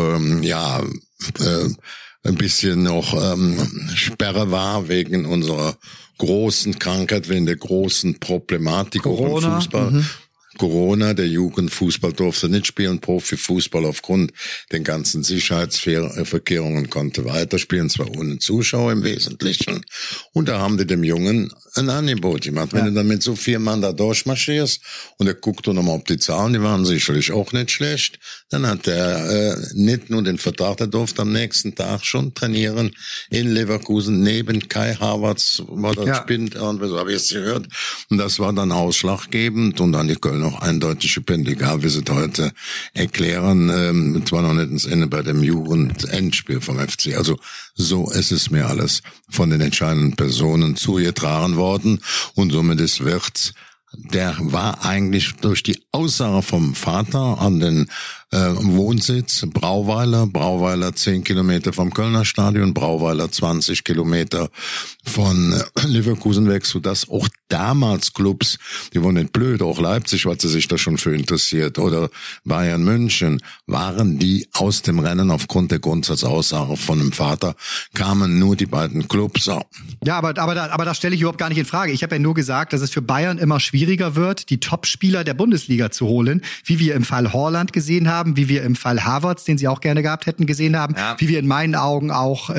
ein bisschen noch Sperre war wegen unserer großen Krankheit, wegen der großen Problematik auch im Fußball. Corona, der Jugendfußball durfte nicht spielen, Profifußball aufgrund den ganzen Sicherheitsverkehrungen konnte weiterspielen, zwar ohne Zuschauer im Wesentlichen. Und da haben die dem Jungen ein Angebot gemacht. Wenn du dann mit so 4 Mann da durchmarschierst und er guckt doch nochmal, ob die Zahlen, die waren sicherlich auch nicht schlecht, dann hat er nicht nur den Vertrag, der durfte am nächsten Tag schon trainieren in Leverkusen neben Kai Havertz, war das spinnt, und so habe ich es gehört. Und das war dann ausschlaggebend und dann die Kölner noch eindeutige Pendigal, wie sie heute erklären, zwar noch nicht ins Ende bei dem Jugendendspiel vom FC. Also so ist es mir alles von den entscheidenden Personen zugetragen worden und somit ist Wirtz, der war eigentlich durch die Aussage vom Vater an den Wohnsitz Brauweiler 10 Kilometer vom Kölner Stadion, Brauweiler 20 Kilometer von Leverkusen weg, sodass auch damals Clubs, die waren nicht blöd, auch Leipzig, weil sie sich da schon für interessiert, oder Bayern München, waren die aus dem Rennen aufgrund der Grundsatzaussage von dem Vater, kamen nur die beiden Clubs. So. Ja, aber das stelle ich überhaupt gar nicht in Frage. Ich habe ja nur gesagt, dass es für Bayern immer schwieriger wird, die Top-Spieler der Bundesliga zu holen, wie wir im Fall Haaland gesehen haben, wie wir im Fall Havertz, den sie auch gerne gehabt hätten, gesehen haben, wie wir in meinen Augen auch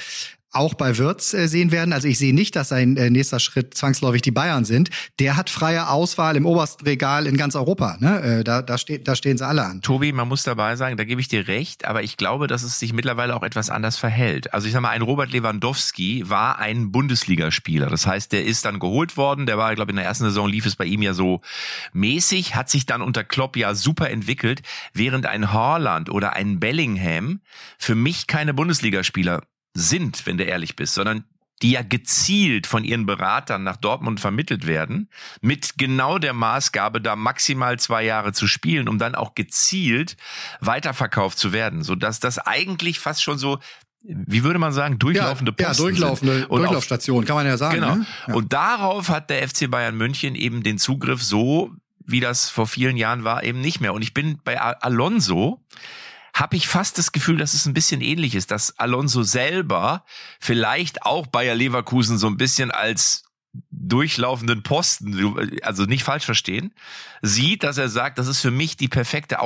bei Wirtz sehen werden. Also ich sehe nicht, dass sein nächster Schritt zwangsläufig die Bayern sind. Der hat freie Auswahl im obersten Regal in ganz Europa. Ne? Da stehen sie alle an. Tobi, man muss dabei sagen, da gebe ich dir recht, aber ich glaube, dass es sich mittlerweile auch etwas anders verhält. Also ich sag mal, ein Robert Lewandowski war ein Bundesligaspieler. Das heißt, der ist dann geholt worden. Der war, ich glaube, in der ersten Saison lief es bei ihm ja so mäßig, hat sich dann unter Klopp ja super entwickelt, während ein Haaland oder ein Bellingham für mich keine Bundesligaspieler sind, wenn du ehrlich bist, sondern die ja gezielt von ihren Beratern nach Dortmund vermittelt werden, mit genau der Maßgabe, da maximal 2 Jahre zu spielen, um dann auch gezielt weiterverkauft zu werden, sodass das eigentlich fast schon so wie würde man sagen, durchlaufende Posten. Ja, Durchlaufstation, kann man ja sagen. Genau. Ne? Ja. Und darauf hat der FC Bayern München eben den Zugriff so, wie das vor vielen Jahren war, eben nicht mehr. Und ich bin bei Alonso, habe ich fast das Gefühl, dass es ein bisschen ähnlich ist, dass Alonso selber vielleicht auch Bayer Leverkusen so ein bisschen als durchlaufenden Posten, also nicht falsch verstehen, sieht, dass er sagt, das ist für mich die perfekte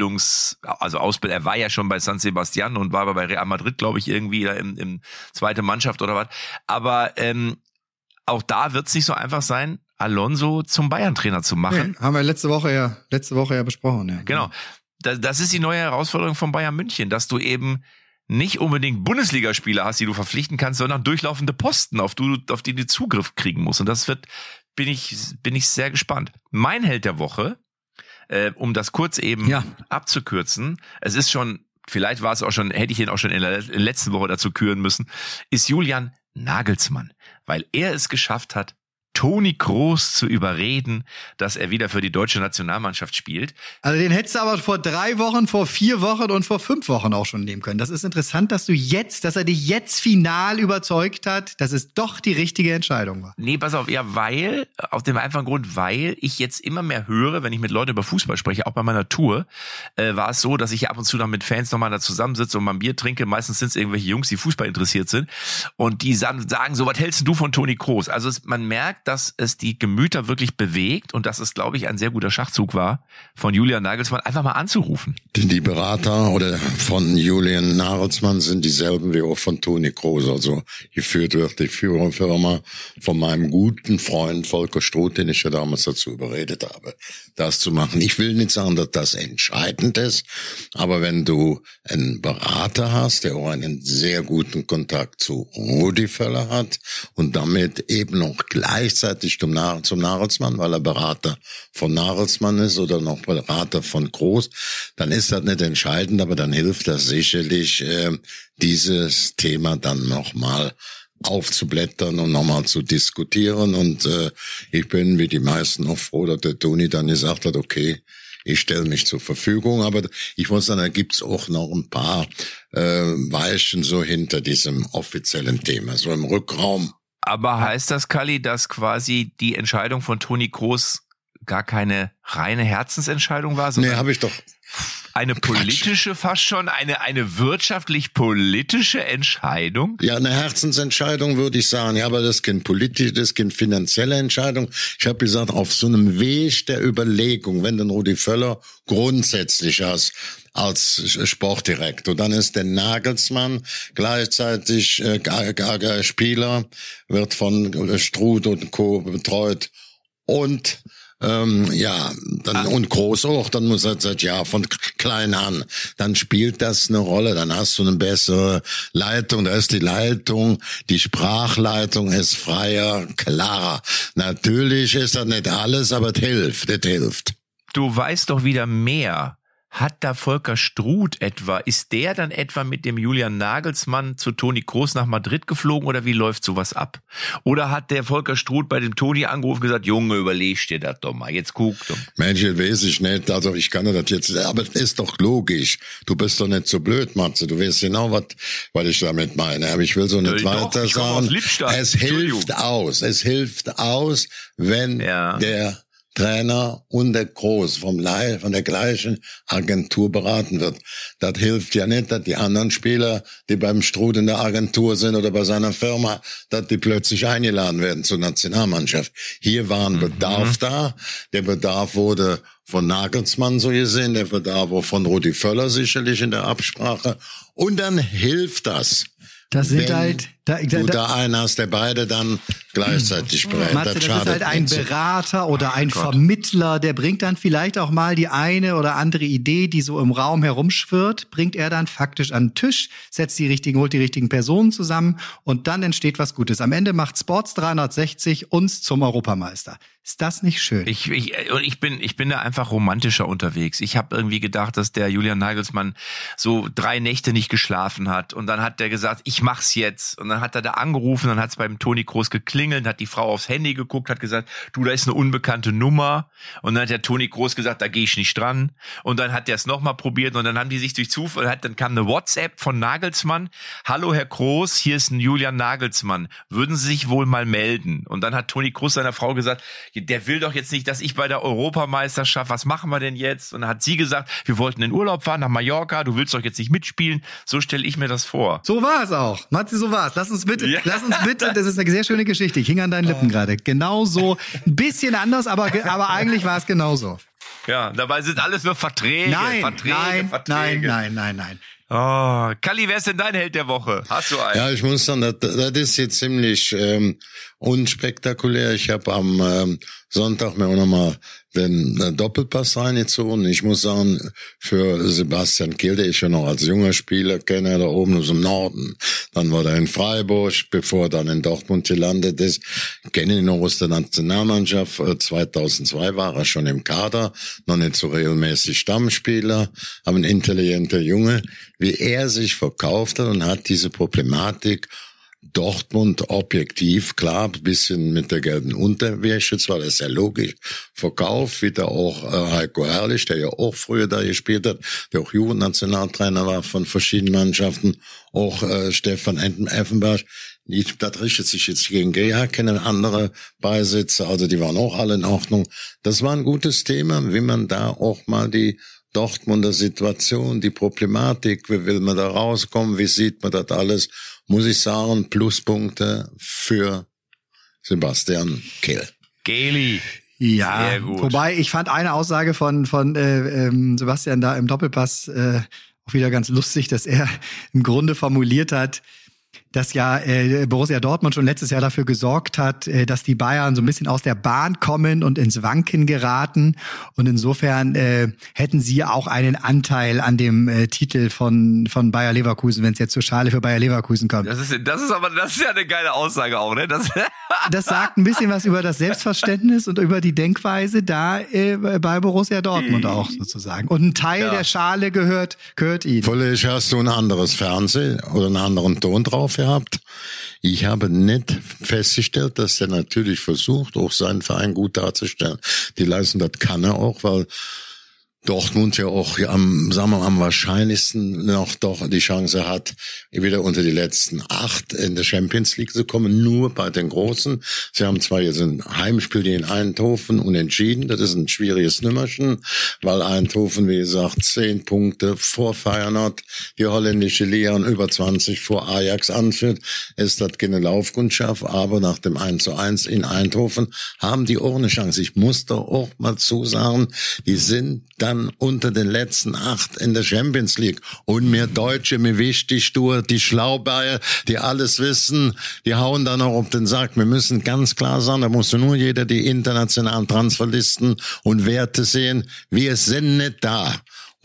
er war ja schon bei San Sebastian und war aber bei Real Madrid, glaube ich, irgendwie im zweite Mannschaft oder was, aber auch da wird es nicht so einfach sein, Alonso zum Bayern-Trainer zu machen. Nee, haben wir letzte Woche ja besprochen. Ja. Genau. Das ist die neue Herausforderung von Bayern München, dass du eben nicht unbedingt Bundesligaspieler hast, die du verpflichten kannst, sondern durchlaufende Posten, auf die du Zugriff kriegen musst. Und das bin ich sehr gespannt. Mein Held der Woche, um das kurz eben abzukürzen, es ist schon, vielleicht war es auch schon, hätte ich ihn auch schon in der letzten Woche dazu küren müssen, ist Julian Nagelsmann, weil er es geschafft hat, Toni Kroos zu überreden, dass er wieder für die deutsche Nationalmannschaft spielt. Also den hättest du aber vor 3 Wochen, vor 4 Wochen und vor 5 Wochen auch schon nehmen können. Das ist interessant, dass er dich jetzt final überzeugt hat, dass es doch die richtige Entscheidung war. Nee, pass auf, aus dem einfachen Grund, weil ich jetzt immer mehr höre, wenn ich mit Leuten über Fußball spreche, auch bei meiner Tour, war es so, dass ich ab und zu dann mit Fans nochmal da zusammensitze und mal ein Bier trinke. Meistens sind es irgendwelche Jungs, die Fußball interessiert sind. Und die sagen so, was hältst du von Toni Kroos? Also man merkt, dass es die Gemüter wirklich bewegt und dass es, glaube ich, ein sehr guter Schachzug war, von Julian Nagelsmann einfach mal anzurufen. Die Berater oder von Julian Nagelsmann sind dieselben wie auch von Toni Kroos. Also geführt wird die Führerfirma von meinem guten Freund Volker Struth, den ich ja damals dazu überredet habe, das zu machen. Ich will nicht sagen, dass das entscheidend ist, aber wenn du einen Berater hast, der auch einen sehr guten Kontakt zu Rudi Völler hat und damit eben noch gleichzeitig zum Nagelsmann, weil er Berater von Nagelsmann ist oder noch Berater von Kroos, dann ist das nicht entscheidend, aber dann hilft das sicherlich, dieses Thema dann nochmal aufzublättern und nochmal zu diskutieren. Und ich bin wie die meisten auch froh, dass der Toni dann gesagt hat, okay, ich stelle mich zur Verfügung, aber ich muss sagen, da gibt's auch noch ein paar Weichen so hinter diesem offiziellen Thema, so im Rückraum. Aber heißt das, Kalli, dass quasi die Entscheidung von Toni Kroos gar keine reine Herzensentscheidung war? Nee, habe ich doch. Eine politische, fast schon, eine wirtschaftlich-politische Entscheidung? Ja, eine Herzensentscheidung würde ich sagen. Ja, aber das ist keine politische, das ist keine finanzielle Entscheidung. Ich habe gesagt, auf so einem Weg der Überlegung, wenn du Rudi Völler grundsätzlich hast, als Sportdirektor. Dann ist der Nagelsmann gleichzeitig Spieler, wird von Struth und Co. betreut und und Kroos auch, dann muss er sagen, ja, von klein an, dann spielt das eine Rolle, dann hast du eine bessere Leitung, da ist die Leitung, die Sprachleitung ist freier, klarer. Natürlich ist das nicht alles, aber es hilft. Du weißt doch wieder mehr. Hat da Volker Struth ist der dann etwa mit dem Julian Nagelsmann zu Toni Kroos nach Madrid geflogen oder wie läuft sowas ab? Oder hat der Volker Struth bei dem Toni angerufen und gesagt, Junge, überleg dir das doch mal, jetzt guck doch. Mensch, das weiß ich nicht, also ich kann das jetzt, aber es ist doch logisch. Du bist doch nicht so blöd, Matze, du weißt genau, was ich damit meine, aber ich will so nicht weiter sagen. Es hilft aus, wenn der Trainer und der Kroos von der gleichen Agentur beraten wird. Das hilft ja nicht, dass die anderen Spieler, die beim Struth in der Agentur sind oder bei seiner Firma, dass die plötzlich eingeladen werden zur Nationalmannschaft. Hier war ein Bedarf da. Der Bedarf wurde von Nagelsmann so gesehen, der Bedarf war von Rudi Völler sicherlich in der Absprache. Und dann hilft das. Das sind du da einen hast, der beide dann gleichzeitig berät. Matze, das ist halt ein Berater oder ein Vermittler, der bringt dann vielleicht auch mal die eine oder andere Idee, die so im Raum herumschwirrt, bringt er dann faktisch an den Tisch, holt die richtigen Personen zusammen und dann entsteht was Gutes. Am Ende macht Sports 360 uns zum Europameister. Ist das nicht schön? Ich bin da einfach romantischer unterwegs. Ich habe irgendwie gedacht, dass der Julian Nagelsmann so 3 Nächte nicht geschlafen hat und dann hat der gesagt, ich mach's jetzt und dann hat er da angerufen, dann hat es beim Toni Kroos geklingelt, hat die Frau aufs Handy geguckt, hat gesagt, du, da ist eine unbekannte Nummer. Und dann hat der Toni Kroos gesagt, da gehe ich nicht dran. Und dann hat der es nochmal probiert und dann haben die sich durch Zufall, dann kam eine WhatsApp von Nagelsmann. Hallo Herr Kroos, hier ist ein Julian Nagelsmann. Würden Sie sich wohl mal melden? Und dann hat Toni Kroos seiner Frau gesagt, der will doch jetzt nicht, dass ich bei der Europameisterschaft, was machen wir denn jetzt? Und dann hat sie gesagt, wir wollten in Urlaub fahren nach Mallorca, du willst doch jetzt nicht mitspielen. So stelle ich mir das vor. So war es auch. Matze, so war es. Lass uns bitte, das ist eine sehr schöne Geschichte. Ich hing an deinen Lippen gerade. Genauso, ein bisschen anders, aber eigentlich war es genauso. Ja, dabei sind alles nur Verträge. Nein. Oh, Kalli, wer ist denn dein Held der Woche? Hast du einen? Ja, ich muss sagen, das ist jetzt ziemlich unspektakulär. Ich habe am Sonntag mir auch nochmal den Doppelpass reingezogen. Ich muss sagen, für Sebastian Kehl, der ich ja noch als junger Spieler kenne, da oben aus dem Norden. Dann war er in Freiburg, bevor er dann in Dortmund gelandet ist. Kenne ihn noch aus der Nationalmannschaft. 2002 war er schon im Kader, noch nicht so regelmäßig Stammspieler, aber ein intelligenter Junge. Wie er sich verkauft hat und hat diese Problematik Dortmund objektiv, klar, ein bisschen mit der gelben Unterwäsche, zwar das ist ja logisch, verkauft, wieder auch Heiko Herrlich, der ja auch früher da gespielt hat, der auch Jugendnationaltrainer war von verschiedenen Mannschaften, auch Stefan Effenberg. Das richtet sich jetzt gegen GH, keine andere Beisitzer, also die waren auch alle in Ordnung. Das war ein gutes Thema, wie man da auch mal die Dortmunder Situation, die Problematik, wie will man da rauskommen, wie sieht man das alles, muss ich sagen, Pluspunkte für Sebastian Kehl. Geli. Ja, sehr gut. Wobei ich fand eine Aussage von Sebastian da im Doppelpass auch wieder ganz lustig, dass er im Grunde formuliert hat, dass ja Borussia Dortmund schon letztes Jahr dafür gesorgt hat, dass die Bayern so ein bisschen aus der Bahn kommen und ins Wanken geraten. Und insofern hätten sie auch einen Anteil an dem Titel von Bayer Leverkusen, wenn es jetzt zur Schale für Bayer Leverkusen kommt. Das ist ja eine geile Aussage auch, ne? Das sagt ein bisschen was über das Selbstverständnis und über die Denkweise da bei Borussia Dortmund auch sozusagen. Und ein Teil der Schale gehört ihnen. Vielleicht hast du ein anderes Fernsehen oder einen anderen Ton drauf gehabt. Ich habe nicht festgestellt, dass er natürlich versucht, auch seinen Verein gut darzustellen. Die Leistung, das kann er auch, weil Dortmund ja auch am wahrscheinlichsten noch doch die Chance hat, wieder unter die letzten 8 in der Champions League zu kommen, nur bei den Großen. Sie haben zwar jetzt ein Heimspiel in Eindhoven unentschieden, das ist ein schwieriges Nummerchen, weil Eindhoven, wie gesagt, 10 Punkte vor Feyenoord, die holländische Liga und über 20 vor Ajax anführt, ist das keine Laufkundschaft, aber nach dem 1:1 in Eindhoven haben die auch eine Chance. Ich muss da auch mal zusagen, die sind dann unter den letzten 8 in der Champions League. Und mir Deutsche, mir wichtig, die Schlauberger, die alles wissen, die hauen dann auch auf den Sack. Wir müssen ganz klar sagen, da muss nur jeder die internationalen Transferlisten und Werte sehen. Wir sind nicht da,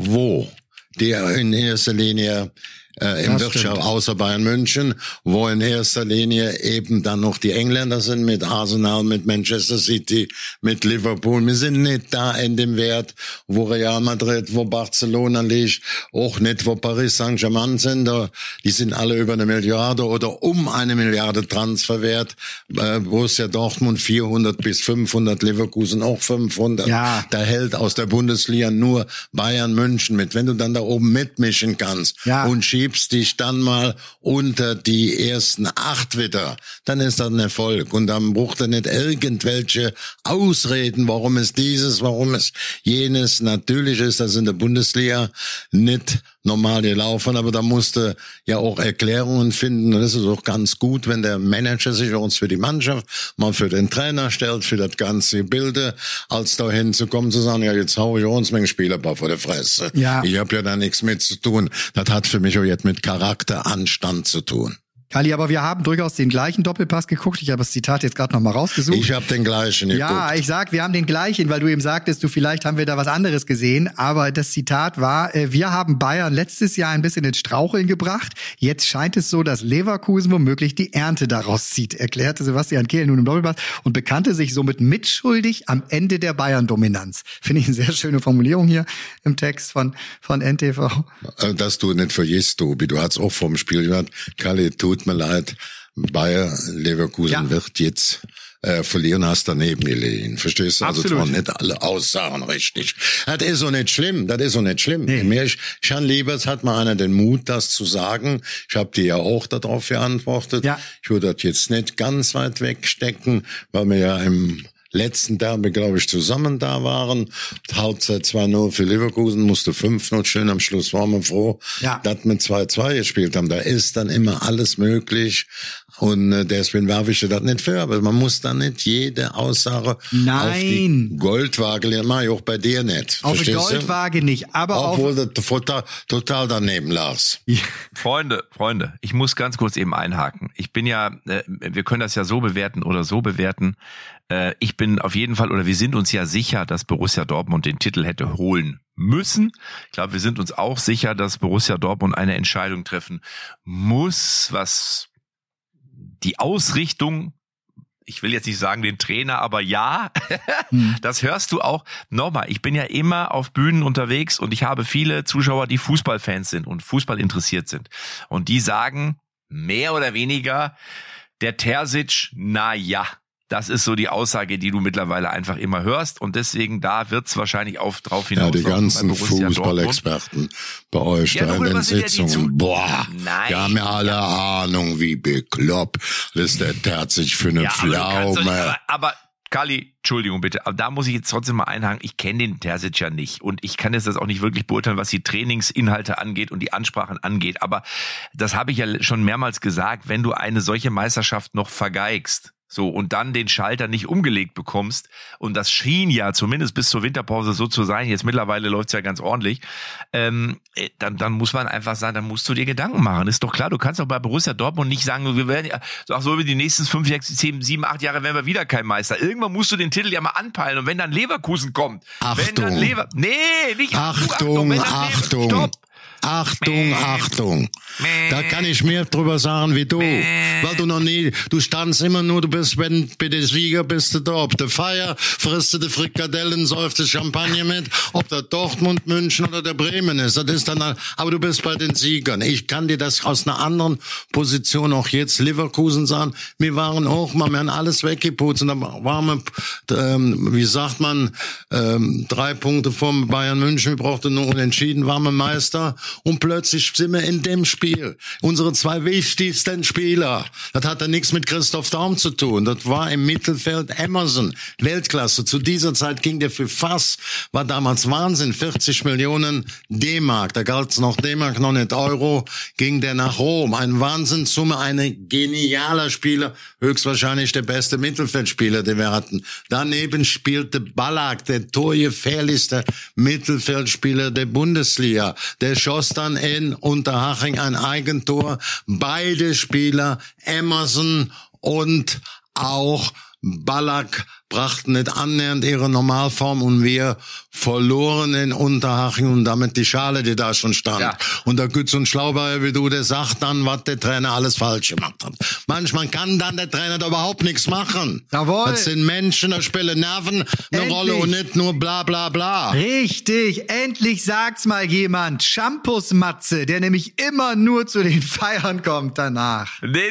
wo die in erster Linie im Wirtschaft, außer Bayern München, wo in erster Linie eben dann noch die Engländer sind mit Arsenal, mit Manchester City, mit Liverpool. Wir sind nicht da in dem Wert, wo Real Madrid, wo Barcelona liegt, auch nicht, wo Paris Saint-Germain sind. Die sind alle über 1 Milliarde oder um 1 Milliarde Transferwert. Borussia Dortmund 400 bis 500, Leverkusen auch 500. Ja. Da hält aus der Bundesliga nur Bayern München mit. Wenn du dann da oben mitmischen kannst und schiebst dich dann mal unter die ersten 8 wieder, dann ist das ein Erfolg. Und dann braucht er nicht irgendwelche Ausreden, warum es dieses, warum es jenes. Natürlich ist das in der Bundesliga nicht normal gelaufen, aber da musste ja auch Erklärungen finden. Und das ist auch ganz gut, wenn der Manager sich uns für die Mannschaft, mal für den Trainer stellt, für das ganze Bilde, als da hinzukommen, zu sagen, ja, jetzt hau ich uns meinen Spieler vor der Fresse. Ja. Ich habe ja da nichts mit zu tun. Das hat für mich auch jetzt mit Charakteranstand zu tun. Kali, aber wir haben durchaus den gleichen Doppelpass geguckt. Ich habe das Zitat jetzt gerade nochmal rausgesucht. Ich habe den gleichen geguckt. Ja, ich sag, wir haben den gleichen, weil du eben sagtest, vielleicht haben wir da was anderes gesehen. Aber das Zitat war, wir haben Bayern letztes Jahr ein bisschen ins Straucheln gebracht. Jetzt scheint es so, dass Leverkusen womöglich die Ernte daraus zieht, erklärte Sebastian Kehl nun im Doppelpass und bekannte sich somit mitschuldig am Ende der Bayern-Dominanz. Finde ich eine sehr schöne Formulierung hier im Text von NTV. Dass du nicht vergisst, Tobi, du hast auch vom Spiel gehört, Kali, tut tut mir leid, Bayer Leverkusen wird jetzt verlieren, hast daneben gelegen. Verstehst du? Also es waren nicht alle Aussagen richtig. Das ist so nicht schlimm. Nee. Ich habe lieber, es hat mal einer den Mut, das zu sagen. Ich habe dir ja auch darauf geantwortet. Ja. Ich würde das jetzt nicht ganz weit wegstecken, weil wir ja im letzten Derby, glaube ich, zusammen da waren. Halbzeit 2-0 für Leverkusen, musste 5-0, schön am Schluss waren wir froh, dass wir 2-2 gespielt haben. Da ist dann immer alles möglich und deswegen werfe ich dir das nicht für, aber man muss dann nicht jede Aussage auf die Goldwaage legen, mach ich auch bei dir nicht. Auf die Goldwaage nicht, aber obwohl du total daneben lagst. Ja. Freunde, ich muss ganz kurz eben einhaken. Ich bin ja, wir können das ja so bewerten oder so bewerten. Ich bin auf jeden Fall, oder wir sind uns ja sicher, dass Borussia Dortmund den Titel hätte holen müssen. Ich glaube, wir sind uns auch sicher, dass Borussia Dortmund eine Entscheidung treffen muss, was die Ausrichtung, ich will jetzt nicht sagen den Trainer, aber ja, das hörst du auch. Nochmal, ich bin ja immer auf Bühnen unterwegs und ich habe viele Zuschauer, die Fußballfans sind und Fußball interessiert sind. Und die sagen mehr oder weniger, der Terzic, na ja. Das ist so die Aussage, die du mittlerweile einfach immer hörst. Und deswegen, da wird's wahrscheinlich drauf hinaus. Ja, die ganzen Fußballexperten bei euch da in den Sitzungen. Boah, die haben ja alle Ahnung, wie bekloppt. Das ist der Terzic für eine Pflaume. Aber Kali, Entschuldigung bitte, aber da muss ich jetzt trotzdem mal einhaken, ich kenne den Terzic ja nicht und ich kann jetzt das auch nicht wirklich beurteilen, was die Trainingsinhalte angeht und die Ansprachen angeht, aber das habe ich ja schon mehrmals gesagt, wenn du eine solche Meisterschaft noch vergeigst, so, und dann den Schalter nicht umgelegt bekommst, und das schien ja zumindest bis zur Winterpause so zu sein, jetzt mittlerweile läuft's ja ganz ordentlich, dann muss man einfach sagen, dann musst du dir Gedanken machen. Ist doch klar, du kannst doch bei Borussia Dortmund nicht sagen, wir werden so wie die nächsten 5, 6, 7, 8 Jahre werden wir wieder kein Meister. Irgendwann musst du den Titel ja mal anpeilen, und wenn dann Leverkusen kommt, Achtung, da kann ich mehr drüber sagen wie du, weil du noch nie, du standst immer nur, du bist, wenn bei der Sieger bist du da, ob der Feier, frisst du die Frikadellen, säufst du Champagner mit, ob der Dortmund, München oder der Bremen ist, das ist dann, aber du bist bei den Siegern. Ich kann dir das aus einer anderen Position auch jetzt Leverkusen sagen, wir waren auch mal, wir haben alles weggeputzt, und dann waren wir, wie sagt man, 3 Punkte vom Bayern München, wir brauchten nur unentschieden, waren wir Meister. Und plötzlich sind wir in dem Spiel. Unsere 2 wichtigsten Spieler. Das hatte nichts mit Christoph Daum zu tun. Das war im Mittelfeld Emerson. Weltklasse. Zu dieser Zeit ging der für Fass, war damals Wahnsinn. 40 Millionen D-Mark. Da galt's noch D-Mark, noch nicht Euro. Ging der nach Rom. Ein Wahnsinnssumme, ein genialer Spieler. Höchstwahrscheinlich der beste Mittelfeldspieler, den wir hatten. Daneben spielte Ballack, der torgefährlichste Mittelfeldspieler der Bundesliga. Der schoss dann in Unterhaching ein Eigentor. Beide Spieler, Emerson und auch Ballack, brachten nicht annähernd ihre Normalform, und wir verloren in Unterhaching und damit die Schale, die da schon stand. Ja. Und der Gütz und Schlauberger, wie du, der sagt dann, was der Trainer alles falsch gemacht hat. Manchmal kann dann der Trainer da überhaupt nichts machen. Jawohl. Das sind Menschen, da spielen Nerven eine Rolle und nicht nur bla bla bla. Richtig, endlich sagt's mal jemand. Shampoos Matze, der nämlich immer nur zu den Feiern kommt danach. Nee.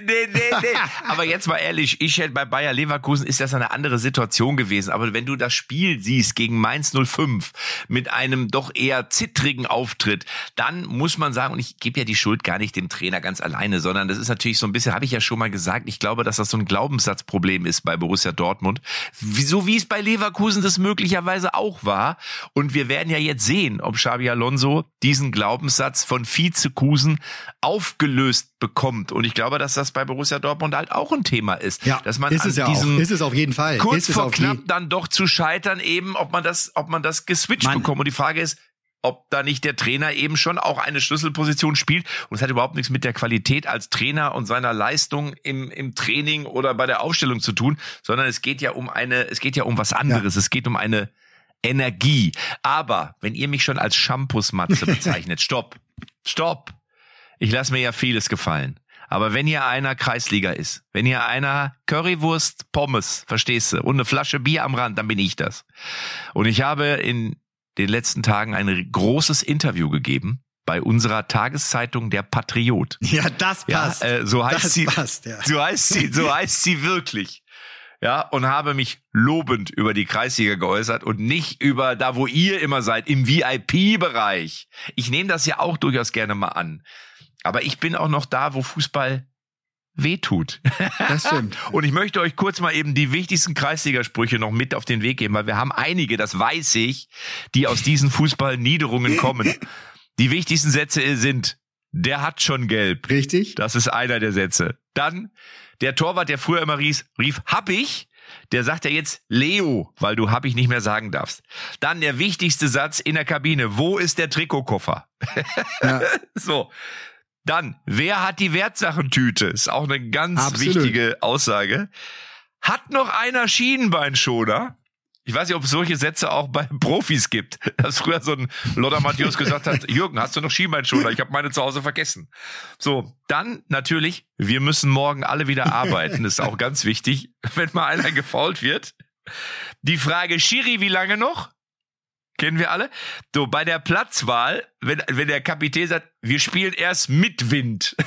Aber jetzt mal ehrlich, ich hätte bei Bayer Leverkusen, ist das eine andere Situation gewesen. Aber wenn du das Spiel siehst gegen Mainz 05 mit einem doch eher zittrigen Auftritt, dann muss man sagen, und ich gebe ja die Schuld gar nicht dem Trainer ganz alleine, sondern das ist natürlich so ein bisschen, habe ich ja schon mal gesagt, ich glaube, dass das so ein Glaubenssatzproblem ist bei Borussia Dortmund. So wie es bei Leverkusen das möglicherweise auch war. Und wir werden ja jetzt sehen, ob Xabi Alonso diesen Glaubenssatz von Vizekusen aufgelöst bekommt. Und ich glaube, dass das bei Borussia Dortmund halt auch ein Thema ist. Ja, dass man ist es ja auch. Ist es auf jeden Fall. Kurz vor knapp dann doch zu scheitern eben, ob man das geswitcht bekommt. Und die Frage ist, ob da nicht der Trainer eben schon auch eine Schlüsselposition spielt. Und es hat überhaupt nichts mit der Qualität als Trainer und seiner Leistung im Training oder bei der Aufstellung zu tun, sondern es geht ja um was anderes. Ja. Es geht um eine Energie. Aber wenn ihr mich schon als Shampoos-Matze bezeichnet, stopp. Ich lasse mir ja vieles gefallen. Aber wenn hier einer Kreisliga ist, wenn hier einer Currywurst, Pommes, verstehst du, und eine Flasche Bier am Rand, dann bin ich das. Und ich habe in den letzten Tagen ein großes Interview gegeben bei unserer Tageszeitung Der Patriot. Ja, das passt. Ja, so heißt das sie. Passt, ja. So heißt sie wirklich. Ja, und habe mich lobend über die Kreisliga geäußert und nicht über da, wo ihr immer seid, im VIP-Bereich. Ich nehme das ja auch durchaus gerne mal an. Aber ich bin auch noch da, wo Fußball wehtut. Das stimmt. Und ich möchte euch kurz mal eben die wichtigsten Kreisligasprüche noch mit auf den Weg geben, weil wir haben einige, das weiß ich, die aus diesen Fußballniederungen kommen. Die wichtigsten Sätze sind: Der hat schon gelb. Richtig. Das ist einer der Sätze. Dann der Torwart, der früher immer rief, hab ich, der sagt ja jetzt Leo, weil du hab ich nicht mehr sagen darfst. Dann der wichtigste Satz in der Kabine: Wo ist der Trikotkoffer? Ja. So. Dann, wer hat die Wertsachentüte? Ist auch eine ganz Absolut. wichtige Aussage. Hat noch einer Schienenbeinschoner? Ich weiß nicht, ob es solche Sätze auch bei Profis gibt. Dass früher so ein Lothar Matthäus gesagt hat: Jürgen, hast du noch Schienbeinschoner? Ich habe meine zu Hause vergessen. So, dann natürlich, wir müssen morgen alle wieder arbeiten. Das ist auch ganz wichtig, wenn mal einer gefoult wird. Die Frage: Schiri, wie lange noch? Kennen wir alle. So, bei der Platzwahl, wenn der Kapitän sagt, wir spielen erst mit Wind.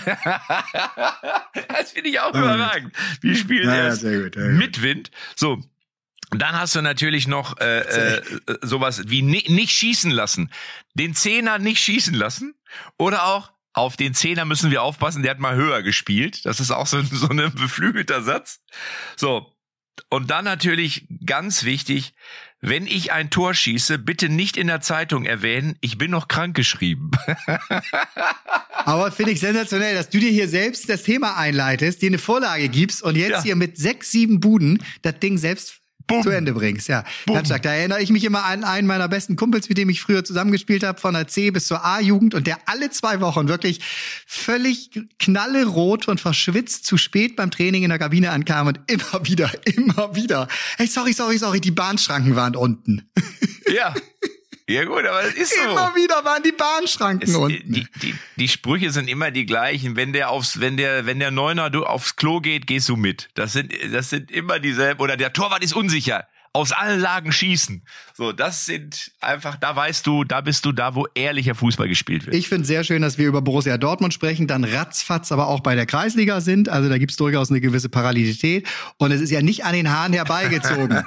Das finde ich auch überragend. Wir spielen erst mit Wind. So. Dann hast du natürlich noch sowas wie nicht schießen lassen. Den Zehner nicht schießen lassen. Oder auch: Auf den Zehner müssen wir aufpassen, der hat mal höher gespielt. Das ist auch so ein beflügelter Satz. So. Und dann natürlich ganz wichtig: Wenn ich ein Tor schieße, bitte nicht in der Zeitung erwähnen, ich bin noch krankgeschrieben. Aber finde ich sensationell, dass du dir hier selbst das Thema einleitest, dir eine Vorlage gibst und jetzt hier mit 6, 7 Buden das Ding selbst zu Ende bringst. Ja, ganz stark. Da erinnere ich mich immer an einen meiner besten Kumpels, mit dem ich früher zusammengespielt habe, von der C bis zur A-Jugend, und der alle 2 Wochen wirklich völlig knallerot und verschwitzt zu spät beim Training in der Kabine ankam und immer wieder: Hey, sorry, die Bahnschranken waren unten. Ja. Ja gut, aber das ist so. Immer wieder waren die Bahnschranken unten. Die Sprüche sind immer die gleichen. Wenn der Neuner aufs Klo geht, gehst du mit. Das sind immer dieselben. Oder der Torwart ist unsicher. Aus allen Lagen schießen. So, das sind einfach, da weißt du, da bist du da, wo ehrlicher Fußball gespielt wird. Ich finde sehr schön, dass wir über Borussia Dortmund sprechen, dann ratzfatz aber auch bei der Kreisliga sind. Also da gibt's durchaus eine gewisse Parallelität. Und es ist ja nicht an den Haaren herbeigezogen.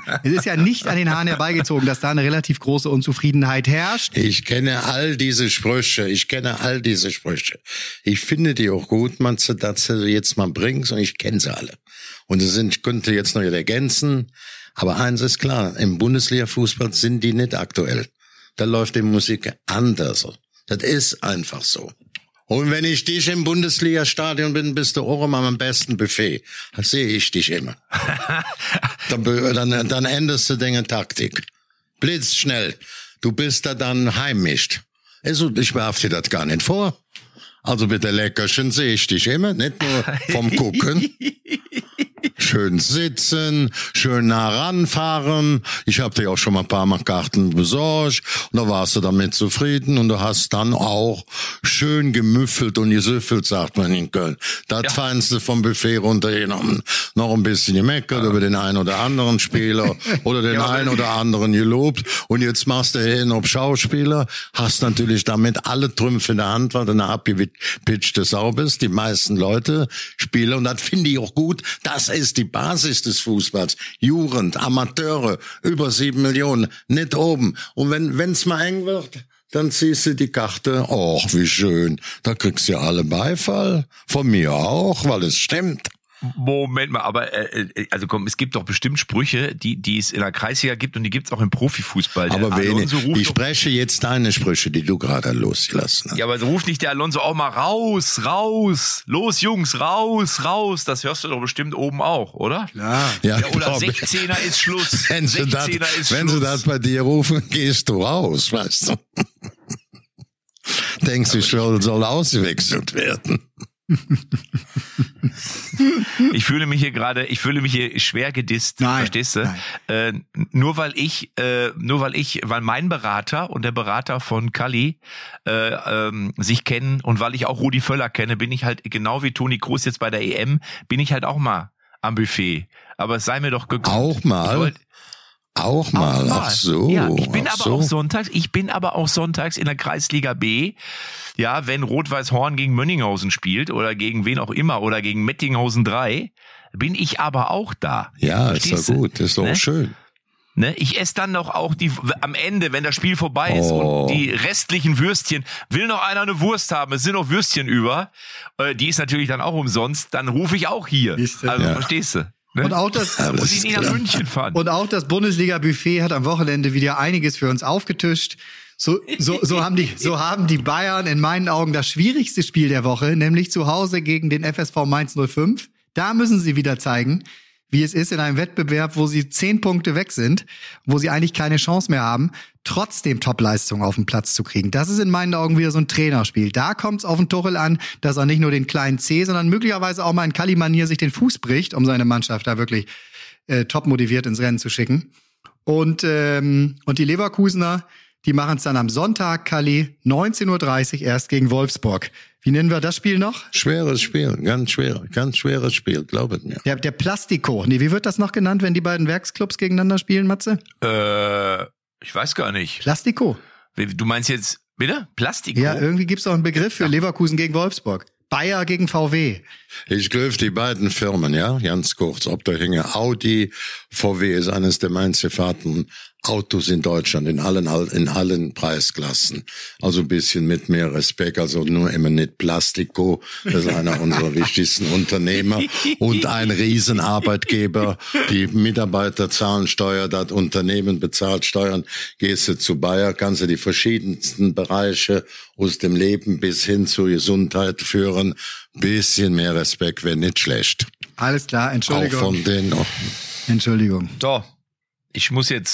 Dass da eine relativ große Unzufriedenheit herrscht. Ich kenne all diese Sprüche. Ich finde die auch gut, Matze, dass du jetzt mal bringst, und ich kenne sie alle. Und ich könnte jetzt noch ergänzen. Aber eins ist klar: Im Bundesliga-Fußball sind die nicht aktuell. Da läuft die Musik anders. Das ist einfach so. Und wenn ich dich im Bundesliga-Stadion bin, bist du auch immer am besten Buffet. Da sehe ich dich immer. Dann änderst du deine Taktik. Blitzschnell. Du bist da dann heimisch. Also, ich werf dir das gar nicht vor. Also mit der Leckerchen sehe ich dich immer, nicht nur vom Gucken. Schön sitzen, schön nah ranfahren. Ich habe dir auch schon mal ein paar Mal Karten besorgt und da warst du damit zufrieden und du hast dann auch schön gemüffelt und gesüffelt, sagt man in Köln. Das Feinste vom Buffet runtergenommen. Noch ein bisschen gemeckert über den einen oder anderen Spieler oder den einen oder anderen gelobt, und jetzt machst du hin auf Schauspieler, hast natürlich damit alle Trümpfe in der Hand, weil du eine abgepitchte Sau bist. Die meisten Leute spielen, und das finde ich auch gut, das ist die Basis des Fußballs. Jugend, Amateure, über 7 Millionen, nicht oben. Und wenn's mal eng wird, dann ziehst du die Karte. Och, wie schön. Da kriegst du ja alle Beifall. Von mir auch, weil es stimmt. Moment mal, aber also komm, es gibt doch bestimmt Sprüche, die es in der Kreisliga gibt, und die gibt's auch im Profifußball. Aber wenig. Ich spreche jetzt deine Sprüche, die du gerade losgelassen hast. Ja, aber ruft nicht der Alonso auch mal raus, los Jungs, raus, das hörst du doch bestimmt oben auch, oder? Klar. Ja, oder 16er ist Schluss. Wenn sie das bei dir rufen, gehst du raus, weißt du. Denkst du schon, soll ausgewechselt werden. Ich fühle mich hier schwer gedisst, verstehst du? Nur weil mein Berater und der Berater von Kalli sich kennen, und weil ich auch Rudi Völler kenne, bin ich halt genau wie Toni Kroos jetzt bei der EM, bin ich halt auch mal am Buffet. Aber es sei mir doch gegönnt. Auch mal? Auch mal. Ach so. Ja, ich bin aber auch sonntags in der Kreisliga B. Ja, wenn Rot-Weiß Horn gegen Mönninghausen spielt oder gegen wen auch immer oder gegen Mettinghausen 3, bin ich aber auch da. Ja, ist doch gut, ist doch auch schön. Ne, ich esse dann noch auch am Ende, wenn das Spiel vorbei ist und die restlichen Würstchen, will noch einer eine Wurst haben, es sind noch Würstchen über, die ist natürlich dann auch umsonst, dann rufe ich auch hier. Also verstehst du? Ne? Und auch das, muss ich nicht nach München fahren. Und auch das Bundesliga-Buffet hat am Wochenende wieder einiges für uns aufgetischt. So haben die Bayern in meinen Augen das schwierigste Spiel der Woche, nämlich zu Hause gegen den FSV Mainz 05. Da müssen sie wieder zeigen, wie es ist in einem Wettbewerb, wo sie 10 Punkte weg sind, wo sie eigentlich keine Chance mehr haben, trotzdem Topleistung auf den Platz zu kriegen. Das ist in meinen Augen wieder so ein Trainerspiel. Da kommt es auf den Tuchel an, dass er nicht nur den kleinen C, sondern möglicherweise auch mal in Kalli-Manier sich den Fuß bricht, um seine Mannschaft da wirklich top motiviert ins Rennen zu schicken. Und die Leverkusener, die machen es dann am Sonntag, Kalli, 19:30 Uhr erst gegen Wolfsburg. Wie nennen wir das Spiel noch? Schweres Spiel, ganz schweres Spiel, glaubet mir. Der Plastico. Nee, wie wird das noch genannt, wenn die beiden Werksclubs gegeneinander spielen, Matze? Ich weiß gar nicht. Plastico. Du meinst jetzt, bitte? Plastico? Ja, irgendwie gibt's auch einen Begriff für Leverkusen gegen Wolfsburg. Bayer gegen VW. Ich glaube, die beiden Firmen, ja, ganz kurz, ob da hinge Audi, VW ist eines der meistgefahrenen Autos in Deutschland, in allen Preisklassen. Also ein bisschen mit mehr Respekt, also nur immer nicht Plastico, das ist einer unserer wichtigsten Unternehmer und ein Riesenarbeitgeber. Die Mitarbeiter zahlen Steuer, das Unternehmen bezahlt Steuern. Gehst du zu Bayer, kannst du die verschiedensten Bereiche aus dem Leben bis hin zur Gesundheit führen. Bisschen mehr Respekt wäre nicht schlecht. Alles klar, Entschuldigung. Auch von denen. Entschuldigung. So, ich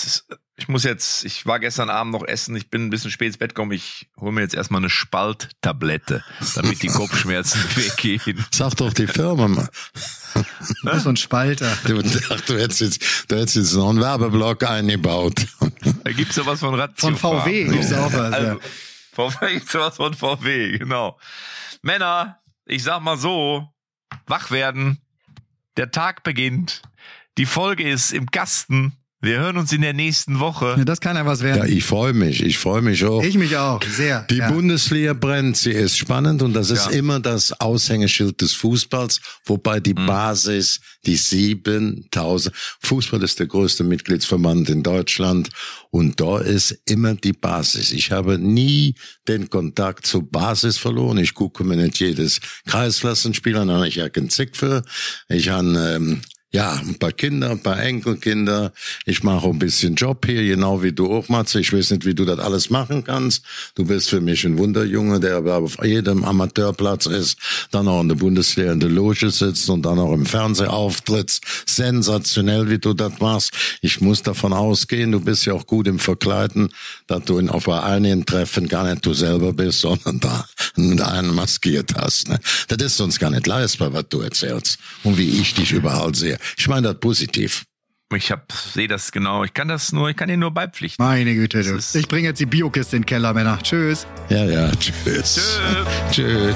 war gestern Abend noch essen, ich bin ein bisschen spät ins Bett gekommen, ich hole mir jetzt erstmal eine Spalttablette, damit die Kopfschmerzen weggehen. Sag doch die Firma mal. Du bist so ein Spalter. Du hättest jetzt noch einen Werbeblock eingebaut. Da gibt's ja was von Ratio. Von VW gibt's auch was. Also, VW gibt's was von VW, genau. Männer, ich sag mal so, wach werden, der Tag beginnt, die Folge ist im Kasten. Wir hören uns in der nächsten Woche. Ja, das kann ja was werden. Ja, ich freue mich auch. Ich mich auch, sehr. Die Bundesliga brennt, sie ist spannend und das ist immer das Aushängeschild des Fußballs, wobei die Basis, die 7000, Fußball ist der größte Mitgliedsverband in Deutschland und da ist immer die Basis. Ich habe nie den Kontakt zur Basis verloren. Ich gucke mir nicht jedes Kreisklassenspiel an, aber ich habe einen Zick für. Ich habe ein paar Kinder, ein paar Enkelkinder. Ich mache auch ein bisschen Job hier, genau wie du auch, Matze. Ich weiß nicht, wie du das alles machen kannst. Du bist für mich ein Wunderjunge, der aber auf jedem Amateurplatz ist, dann auch in der Bundesliga in der Loge sitzt und dann auch im Fernsehen auftritt. Sensationell, wie du das machst. Ich muss davon ausgehen, du bist ja auch gut im Verkleiden, dass du auf einigen Treffen gar nicht du selber bist, sondern da einen maskiert hast. Ne? Das ist sonst gar nicht leistbar, was du erzählst und wie ich dich überall sehe. Ich meine das positiv. Ich sehe das genau. Ich kann dir nur beipflichten. Meine Güte, du. Ich bringe jetzt die Biokiste in den Keller, Männer. Tschüss. Ja, tschüss. Tschüss.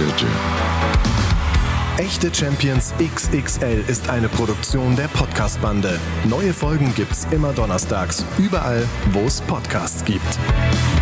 Echte Champions XXL ist eine Produktion der Podcast-Bande. Neue Folgen gibt's immer donnerstags, überall, wo es Podcasts gibt.